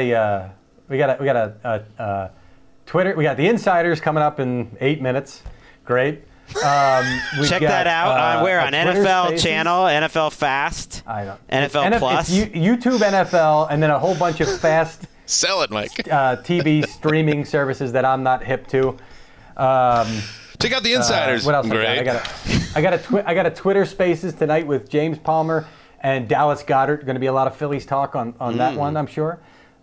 a Twitter. We got the Insiders coming up in 8 minutes. Great. Check that out. Where on NFL Spaces. Channel, NFL Fast, NFL Plus, YouTube NFL, and then a whole bunch of fast. Sell it, Mike. TV streaming services that I'm not hip to. Check out the Insiders. What else? Great. I got a Twitter Spaces tonight with James Palmer and Dallas Goedert. Going to be a lot of Phillies talk on that one, I'm sure.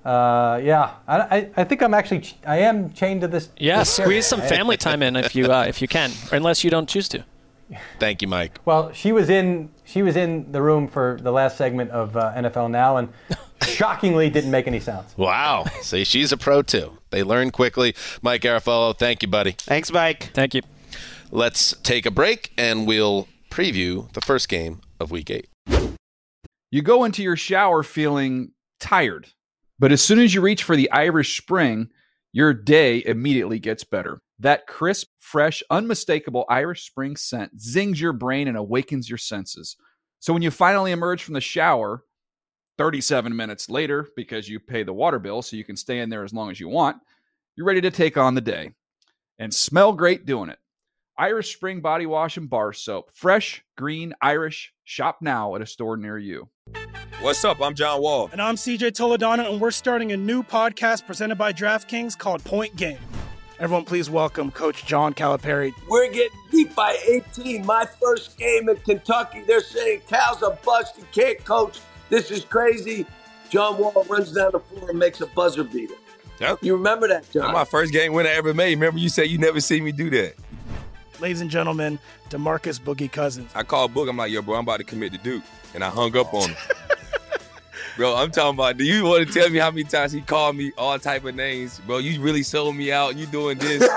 I think I am chained to this. Yeah, squeeze some family time in if you can, unless you don't choose to. Thank you, Mike. Well, she was in the room for the last segment of NFL Now, and shockingly didn't make any sounds. Wow. See, she's a pro too. They learn quickly. Mike Garafolo, thank you, buddy. Thanks, Mike. Thank you. Let's take a break, and we'll preview the first game of Week 8. You go into your shower feeling tired, but as soon as you reach for the Irish Spring, your day immediately gets better. That crisp, fresh, unmistakable Irish Spring scent zings your brain and awakens your senses. So when you finally emerge from the shower 37 minutes later, because you pay the water bill so you can stay in there as long as you want, you're ready to take on the day and smell great doing it. Irish Spring Body Wash and Bar Soap. Fresh, green, Irish. Shop now at a store near you. What's up? I'm John Wall. And I'm CJ Toledano, and we're starting a new podcast presented by DraftKings called Point Game. Everyone, please welcome Coach John Calipari. We're getting beat by 18. My first game in Kentucky, they're saying Cal's a bust. He can't coach. This is crazy. John Wall runs down the floor and makes a buzzer beater. Yep. You remember that, John? That's my first game winner I ever made. Remember you said you never see me do that. Ladies and gentlemen, DeMarcus Boogie Cousins. I called Boog. I'm like, yo, bro, I'm about to commit to Duke. And I hung up on him. Bro, I'm talking about, do you want to tell me how many times he called me all type of names? Bro, you really sold me out. You doing this.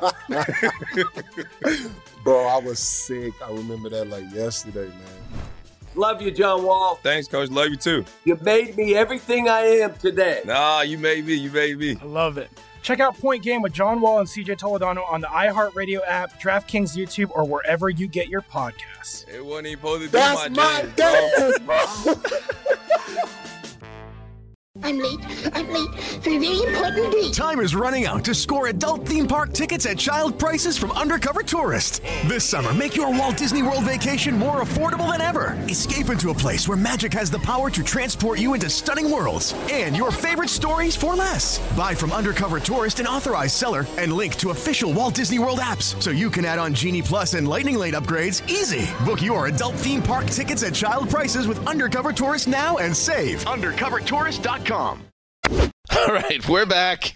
Bro, I was sick. I remember that like yesterday, man. Love you, John Wall. Thanks, Coach. Love you, too. You made me everything I am today. Nah, you made me. You made me. I love it. Check out Point Game with John Wall and CJ Toledano on the iHeartRadio app, DraftKings YouTube, or wherever you get your podcasts. It wasn't even supposed to be That's my day, bro. I'm late for a very important date. Time is running out to score adult theme park tickets at child prices from Undercover Tourist. This summer, make your Walt Disney World vacation more affordable than ever. Escape into a place where magic has the power to transport you into stunning worlds and your favorite stories for less. Buy from Undercover Tourist, an authorized seller, and link to official Walt Disney World apps so you can add on Genie Plus and Lightning Lane upgrades easy. Book your adult theme park tickets at child prices with Undercover Tourist now and save. UndercoverTourist.com. All right, we're back.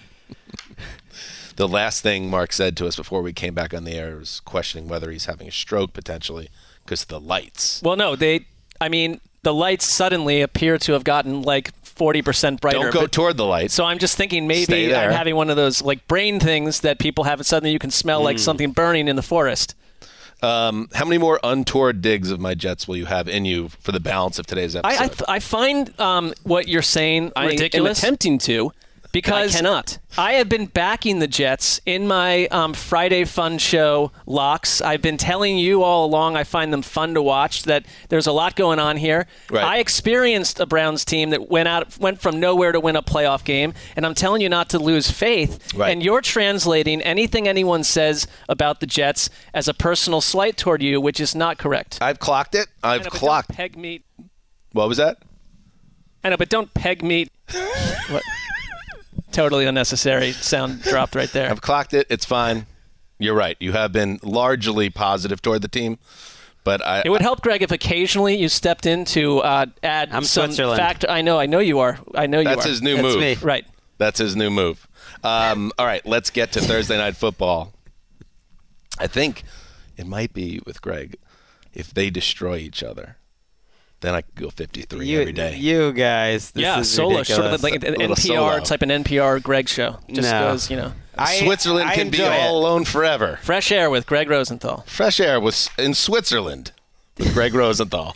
The last thing Mark said to us before we came back on the air was questioning whether he's having a stroke potentially because of the lights. Well, no, the lights suddenly appear to have gotten like 40% brighter. Don't go toward the lights. So I'm just thinking maybe I'm having one of those like brain things that people have, and suddenly you can smell like something burning in the forest. How many more untoward digs of my Jets will you have in you for the balance of today's episode? I find what you're saying ridiculous. I am attempting to. Because I cannot. I have been backing the Jets in my Friday Fun Show locks. I've been telling you all along I find them fun to watch, that there's a lot going on here. Right. I experienced a Browns team that went from nowhere to win a playoff game, and I'm telling you not to lose faith. Right. And you're translating anything anyone says about the Jets as a personal slight toward you, which is not correct. I've clocked it. I've clocked. Don't peg me. What was that? I know, but don't peg me. What? Totally unnecessary sound dropped right there. I've clocked it. It's fine. You're right. You have been largely positive toward the team, but it would help, Greg, if occasionally you stepped in to add some factor. I know you are. I know you are. That's his new move. Me. Right. That's his new move. All right, let's get to Thursday Night Football. I think it might be with Greg if they destroy each other. Then I could go 53 every day. You guys. This is solo, ridiculous. sort of like an NPR type, an NPR Greg show. Just goes, Switzerland can be all alone forever. Fresh air with Greg Rosenthal. Fresh air in Switzerland with Greg Rosenthal.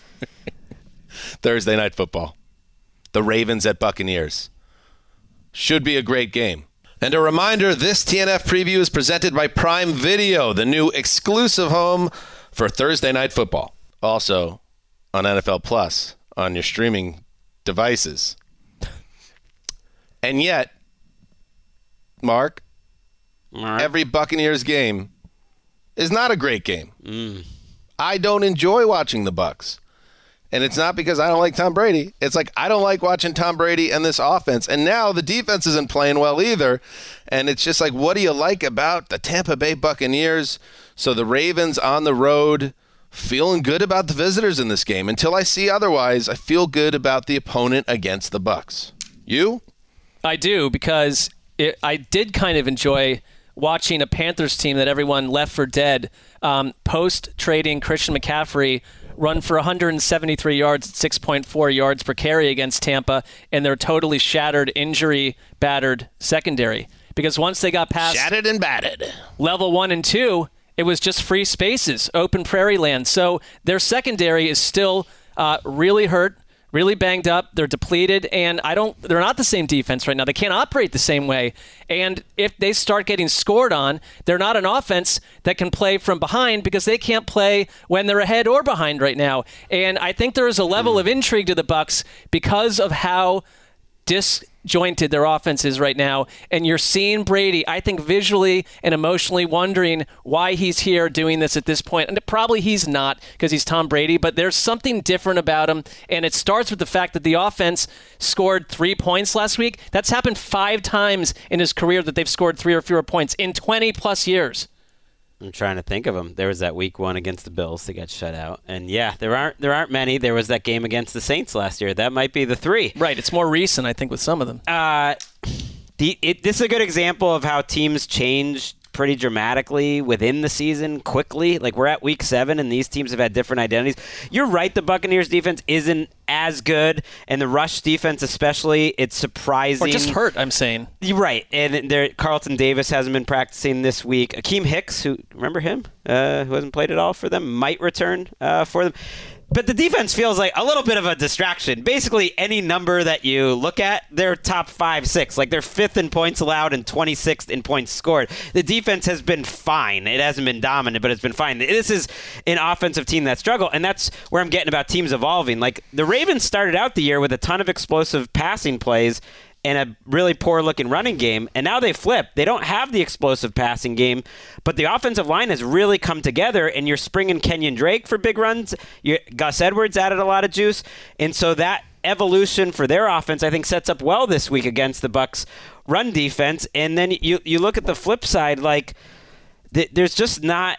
Thursday Night Football. The Ravens at Buccaneers. Should be a great game. And a reminder, this TNF preview is presented by Prime Video, the new exclusive home for Thursday Night Football. Also on NFL Plus, on your streaming devices. And yet, Mark, every Buccaneers game is not a great game. I don't enjoy watching the Bucs. And it's not because I don't like Tom Brady. It's like I don't like watching Tom Brady and this offense. And now the defense isn't playing well either. And it's just like, what do you like about the Tampa Bay Buccaneers? So the Ravens on the road, feeling good about the visitors in this game. Until I see otherwise, I feel good about the opponent against the Bucs. You? I do, because I did kind of enjoy watching a Panthers team that everyone left for dead post-trading Christian McCaffrey run for 173 yards at 6.4 yards per carry against Tampa and their totally shattered, injury-battered secondary. Because once they got past shattered and battered level 1 and 2, it was just free spaces, open prairie land. So their secondary is still really hurt, really banged up. They're depleted, and they're not the same defense right now. They can't operate the same way. And if they start getting scored on, they're not an offense that can play from behind because they can't play when they're ahead or behind right now. And I think there is a level of intrigue to the Bucs because of how disjointed their offense is right now, and you're seeing Brady, I think, visually and emotionally wondering why he's here doing this at this point. And probably he's not, because he's Tom Brady, but there's something different about him, and it starts with the fact that the offense scored 3 points last week. That's happened 5 times in his career that they've scored 3 or fewer points in 20-plus years. I'm trying to think of them. There was that week 1 against the Bills that got shut out. And yeah, there aren't many. There was that game against the Saints last year. That might be the 3. Right. It's more recent, I think, with some of them. This is a good example of how teams change pretty dramatically within the season quickly. Like, we're at week 7, and these teams have had different identities. You're right, the Buccaneers defense isn't as good, and the rush defense especially, it's surprising. Or just hurt, I'm saying. You're right, and Carlton Davis hasn't been practicing this week. Akeem Hicks, who, remember him, who hasn't played at all for them, might return for them. But the defense feels like a little bit of a distraction. Basically, any number that you look at, they're top 5, 6. Like, they're 5th in points allowed and 26th in points scored. The defense has been fine. It hasn't been dominant, but it's been fine. This is an offensive team that struggle, and that's where I'm getting about teams evolving. Like, the Ravens started out the year with a ton of explosive passing plays and a really poor-looking running game, and now they flip. They don't have the explosive passing game, but the offensive line has really come together, and you're springing Kenyon Drake for big runs. Gus Edwards added a lot of juice, and so that evolution for their offense, I think, sets up well this week against the Bucs' run defense. And then you look at the flip side, like, there's just not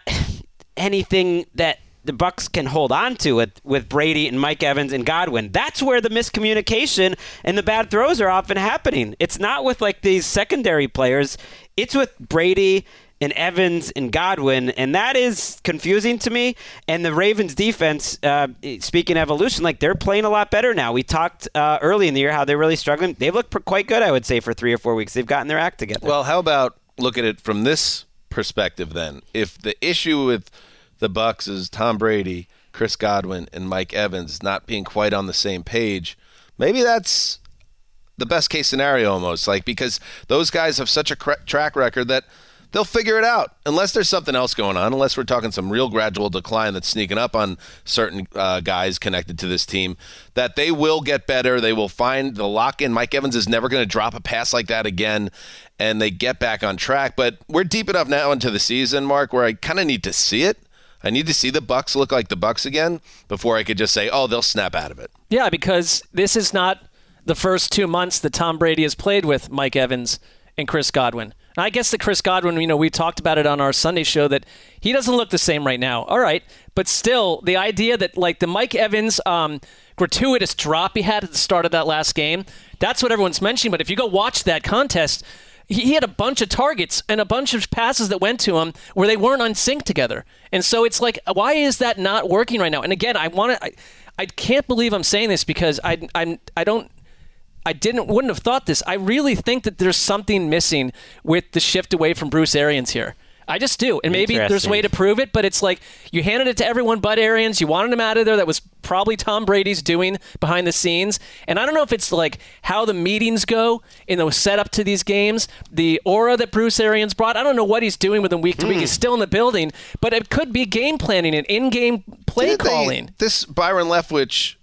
anything that the Bucs can hold on to with Brady and Mike Evans and Godwin. That's where the miscommunication and the bad throws are often happening. It's not with like these secondary players. It's with Brady and Evans and Godwin, and that is confusing to me. And the Ravens defense, speaking of evolution, like they're playing a lot better now. We talked early in the year how they're really struggling. They've looked quite good, I would say, for 3 or 4 weeks. They've gotten their act together. Well, how about look at it from this perspective then? If the issue with the Bucs is Tom Brady, Chris Godwin, and Mike Evans not being quite on the same page, maybe that's the best case scenario almost, like, because those guys have such a track record that they'll figure it out unless there's something else going on, unless we're talking some real gradual decline that's sneaking up on certain guys connected to this team, that they will get better. They will find the lock-in. Mike Evans is never going to drop a pass like that again, and they get back on track. But we're deep enough now into the season, Mark, where I kind of need to see it. I need to see the Bucs look like the Bucs again before I could just say, oh, they'll snap out of it. Yeah, because this is not the first 2 months that Tom Brady has played with Mike Evans and Chris Godwin. And I guess that Chris Godwin, we talked about it on our Sunday show, that he doesn't look the same right now. All right. But still, the idea that like the Mike Evans gratuitous drop he had at the start of that last game, that's what everyone's mentioning. But if you go watch that contest, he had a bunch of targets and a bunch of passes that went to him where they weren't in sync together. And so it's like, why is that not working right now? And again, I can't believe I'm saying this because I wouldn't have thought this. I really think that there's something missing with the shift away from Bruce Arians here. I just do. And maybe there's a way to prove it, but it's like you handed it to everyone but Arians. You wanted him out of there. That was probably Tom Brady's doing behind the scenes. And I don't know if it's like how the meetings go in the setup to these games, the aura that Bruce Arians brought. I don't know what he's doing with them week to week. He's still in the building, but it could be game planning and in-game play calling. This Byron Leftwich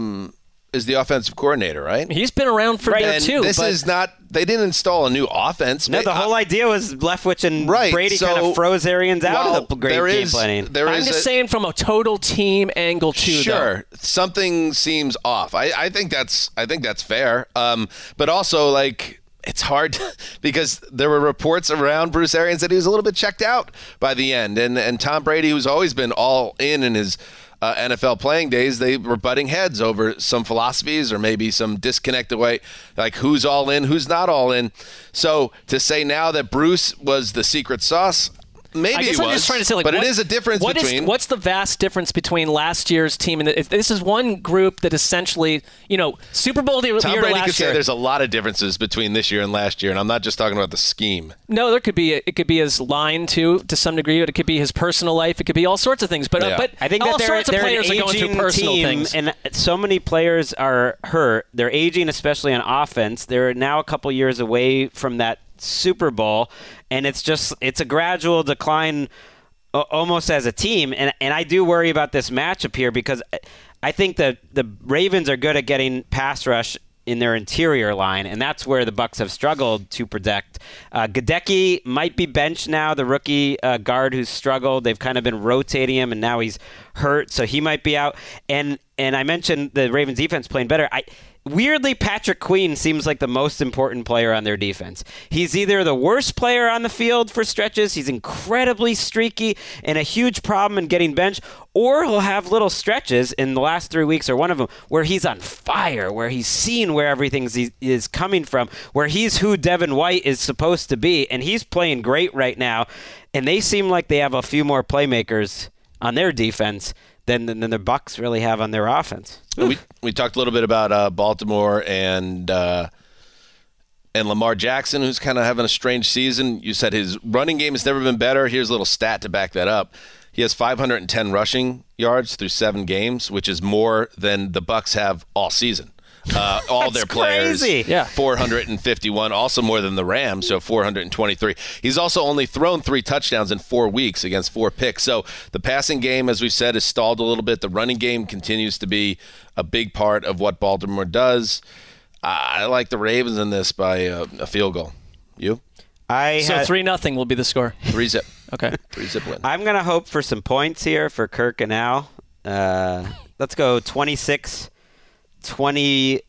is the offensive coordinator, right? He's been around for there too. This is not. They didn't install a new offense. No, the whole idea was Leftwich and Brady kind of froze Arians out of the great game planning. I'm just saying from a total team angle too. Sure, something seems off. I think that's fair. But also like. It's hard because there were reports around Bruce Arians that he was a little bit checked out by the end. And Tom Brady, who's always been all in his NFL playing days, they were butting heads over some philosophies or maybe some disconnected way, like who's all in, who's not all in. So to say now that Bruce was the secret sauce, maybe it was, I'm just trying to say, like, but it is a difference between... What's the vast difference between last year's team and this is one group that essentially, Super Bowl year to last year. Tom Brady could say there's a lot of differences between this year and last year, and I'm not just talking about the scheme. No, it could be his line too, to some degree. It could be his personal life. It could be all sorts of things. But I think all that sorts of players are going through personal things. And so many players are hurt. They're aging, especially on offense. They're now a couple years away from that Super Bowl, and it's a gradual decline almost as a team. And I do worry about this matchup here because I think that the Ravens are good at getting pass rush in their interior line, and that's where the Bucs have struggled to protect. Gadecki might be benched now, the rookie guard who's struggled. They've kind of been rotating him, and now he's hurt, so he might be out. And I mentioned the Ravens defense playing better. Weirdly, Patrick Queen seems like the most important player on their defense. He's either the worst player on the field for stretches, he's incredibly streaky and a huge problem in getting benched, or he'll have little stretches in the last 3 weeks, or one of them, where he's on fire, where he's seen where everything is coming from, where he's who Devin White is supposed to be, and he's playing great right now. And they seem like they have a few more playmakers on their defense than the Bucs really have on their offense. We talked a little bit about Baltimore and Lamar Jackson, who's kind of having a strange season. You said his running game has never been better. Here's a little stat to back that up. He has 510 rushing yards through 7 games, which is more than the Bucs have all season. All their players, crazy. 451, also more than the Rams, so 423. He's also only thrown 3 touchdowns in 4 weeks against 4 picks. So the passing game, as we said, is stalled a little bit. The running game continues to be a big part of what Baltimore does. I like the Ravens in this by a field goal. You? So 3-0 will be the score. 3-zip. Okay. 3-zip win. I'm going to hope for some points here for Kirk and Al. Let's go 26-22.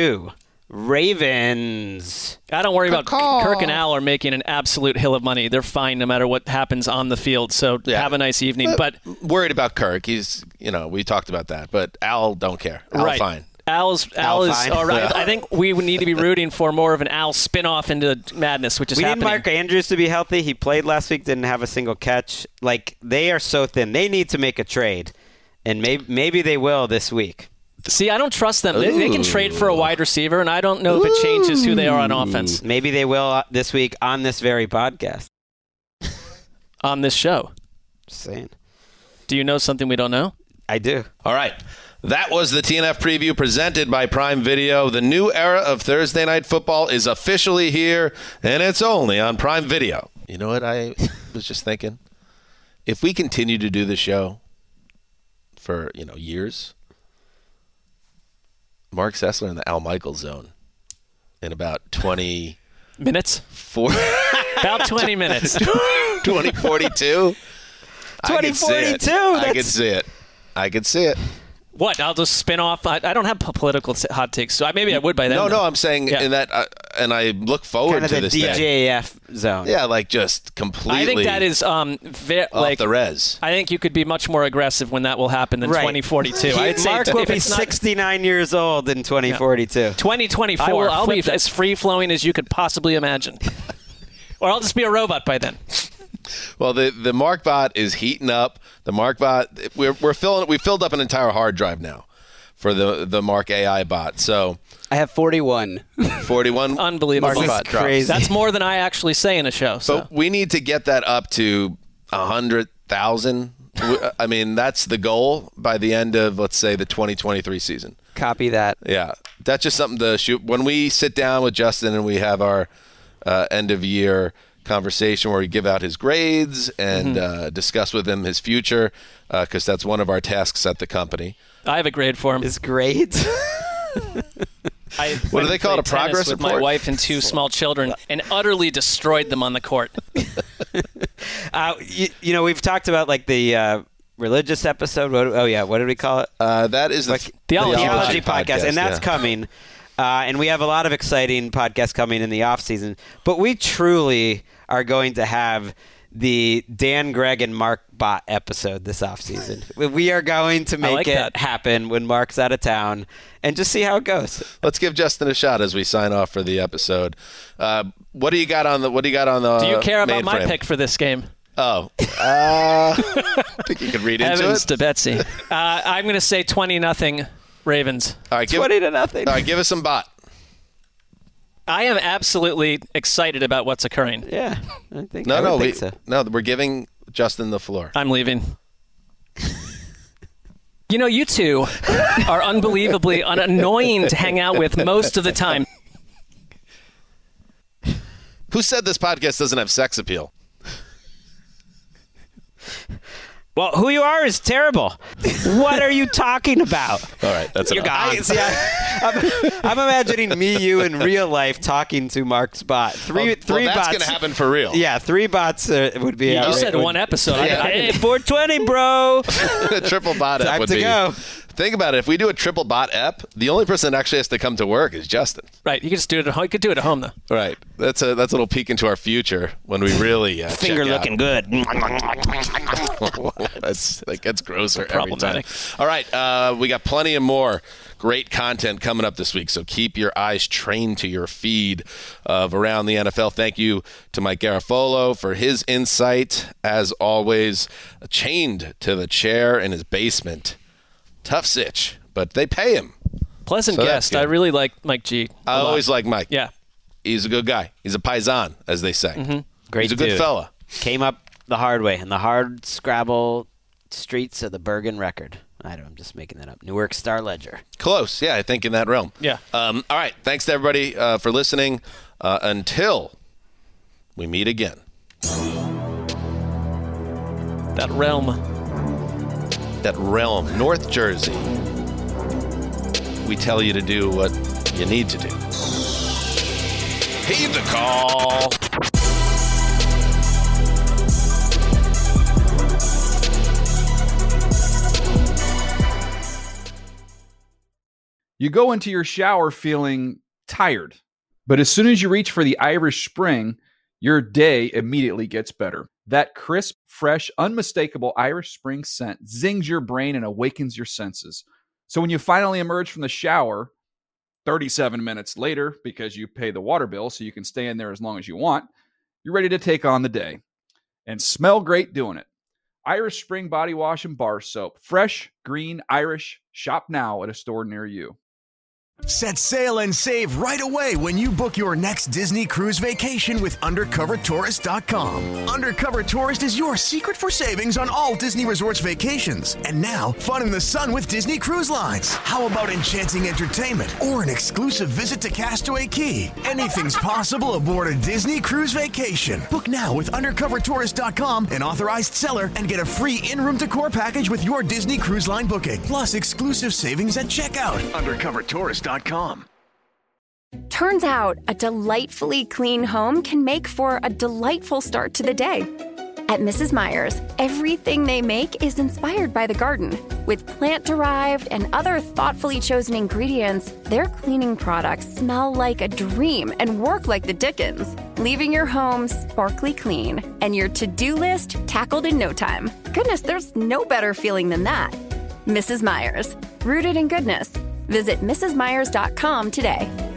Ravens. I don't worry about Kirk and Al are making an absolute hill of money. They're fine no matter what happens on the field. So have a nice evening. But worried about Kirk. He's, we talked about that. But Al don't care. Al fine. Al is all right. I think we would need to be rooting for more of an Al spin-off into madness, which is happening. We need Mark Andrews to be healthy. He played last week, didn't have a single catch. Like, they are so thin. They need to make a trade, and maybe they will this week. See, I don't trust them. They can trade for a wide receiver, and I don't know if it changes who they are on offense. Maybe they will this week on this very podcast. On this show. Just saying. Do you know something we don't know? I do. All right. That was the TNF preview presented by Prime Video. The new era of Thursday Night Football is officially here, and it's only on Prime Video. You know what I was just thinking? If we continue to do the show for, years, Mark Sessler in the Al Michaels zone in about 20 minutes? About 20 minutes. 2042? 2042? I could see it. I could see it. What? I'll just spin off. I don't have political hot takes, so maybe I would by then. No, I'm saying in that, and I look forward to this DJF zone. Yeah, like just completely. I think that is off the res. I think you could be much more aggressive when that will happen than 2042. I'd say Mark will be 69 years old in 2042. 2024. I'll be as free flowing as you could possibly imagine, or I'll just be a robot by then. Well, the MarkBot is heating up. The MarkBot, we filled up an entire hard drive now for the Mark AI bot. So I have 41. 41. Unbelievable. Crazy. That's more than I actually say in a show. So. But we need to get that up to 100,000. I mean, that's the goal by the end of, let's say, the 2023 season. Copy that. Yeah, that's just something to shoot. When we sit down with Justin and we have our end of year conversation where we give out his grades and discuss with him his future, because that's one of our tasks at the company. I have a grade for him. His grades? What do they call it? A progress report? With my wife and 2 small children, and utterly destroyed them on the court. We've talked about like the religious episode. What did we call it? That is the Theology podcast, and that's coming. And we have a lot of exciting podcasts coming in the off season. But we truly are going to have the Dan, Greg, and Mark Bot episode this off season. We are going to make it happen when Mark's out of town, and just see how it goes. Let's give Justin a shot as we sign off for the episode. What do you got on the? Do you care about my pick for this game? Oh, I think you could read into Evans it. to Betsy. I'm going to say 20-0 Ravens. All right, 20-0. All right, give us some bot. I am absolutely excited about what's occurring. Yeah, I think. No, we're giving Justin the floor. I'm leaving. You two are unbelievably annoying to hang out with most of the time. Who said this podcast doesn't have sex appeal? Well, who you are is terrible. What are you talking about? All right, that's enough. I'm imagining me, you, in real life talking to Mark's bot. Three that's bots. going to happen for real. Yeah, 3 bots would be. You said one episode. Hey, 420, bro. A triple bot ep would be. Time to go. Think about it. If we do a triple bot ep, the only person that actually has to come to work is Justin. Right. You can just do it at home. You could do it at home, though. Right. That's a little peek into our future when we really finger looking good. That gets grosser every time. All right. We got plenty of more great content coming up this week, so keep your eyes trained to your feed of Around the NFL. Thank you to Mike Garafolo for his insight, as always. Chained to the chair in his basement. Tough sitch, but they pay him. Pleasant guest. I really like Mike G. I always like Mike. Yeah. He's a good guy. He's a paisan, as they say. Great He's a good dude. fella. Came up the hard way, and the hard Scrabble streets of the Bergen Record. I'm just making that up. Newark Star-Ledger. Close. Yeah, I think in that realm. Yeah. All right. Thanks to everybody for listening. Until we meet again. That realm. North Jersey. We tell you to do what you need to do. Heed the call. You go into your shower feeling tired, but as soon as you reach for the Irish Spring, your day immediately gets better. That crisp, fresh, unmistakable Irish Spring scent zings your brain and awakens your senses. So when you finally emerge from the shower, 37 minutes later, because you pay the water bill so you can stay in there as long as you want, you're ready to take on the day. And smell great doing it. Irish Spring Body Wash and Bar Soap. Fresh, green, Irish. Shop now at a store near you. Set sail and save right away when you book your next Disney cruise vacation with UndercoverTourist.com. Undercover Tourist is your secret for savings on all Disney Resorts vacations. And now, fun in the sun with Disney Cruise Lines. How about enchanting entertainment or an exclusive visit to Castaway Cay? Anything's possible aboard a Disney cruise vacation. Book now with UndercoverTourist.com, an authorized seller, and get a free in-room decor package with your Disney Cruise Line booking. Plus exclusive savings at checkout. UndercoverTourist.com. Turns out a delightfully clean home can make for a delightful start to the day. At Mrs. Meyer's, everything they make is inspired by the garden. With plant-derived and other thoughtfully chosen ingredients, their cleaning products smell like a dream and work like the Dickens, leaving your home sparkly clean and your to-do list tackled in no time. Goodness, there's no better feeling than that. Mrs. Meyer's, rooted in goodness. Visit MrsMeyers.com today.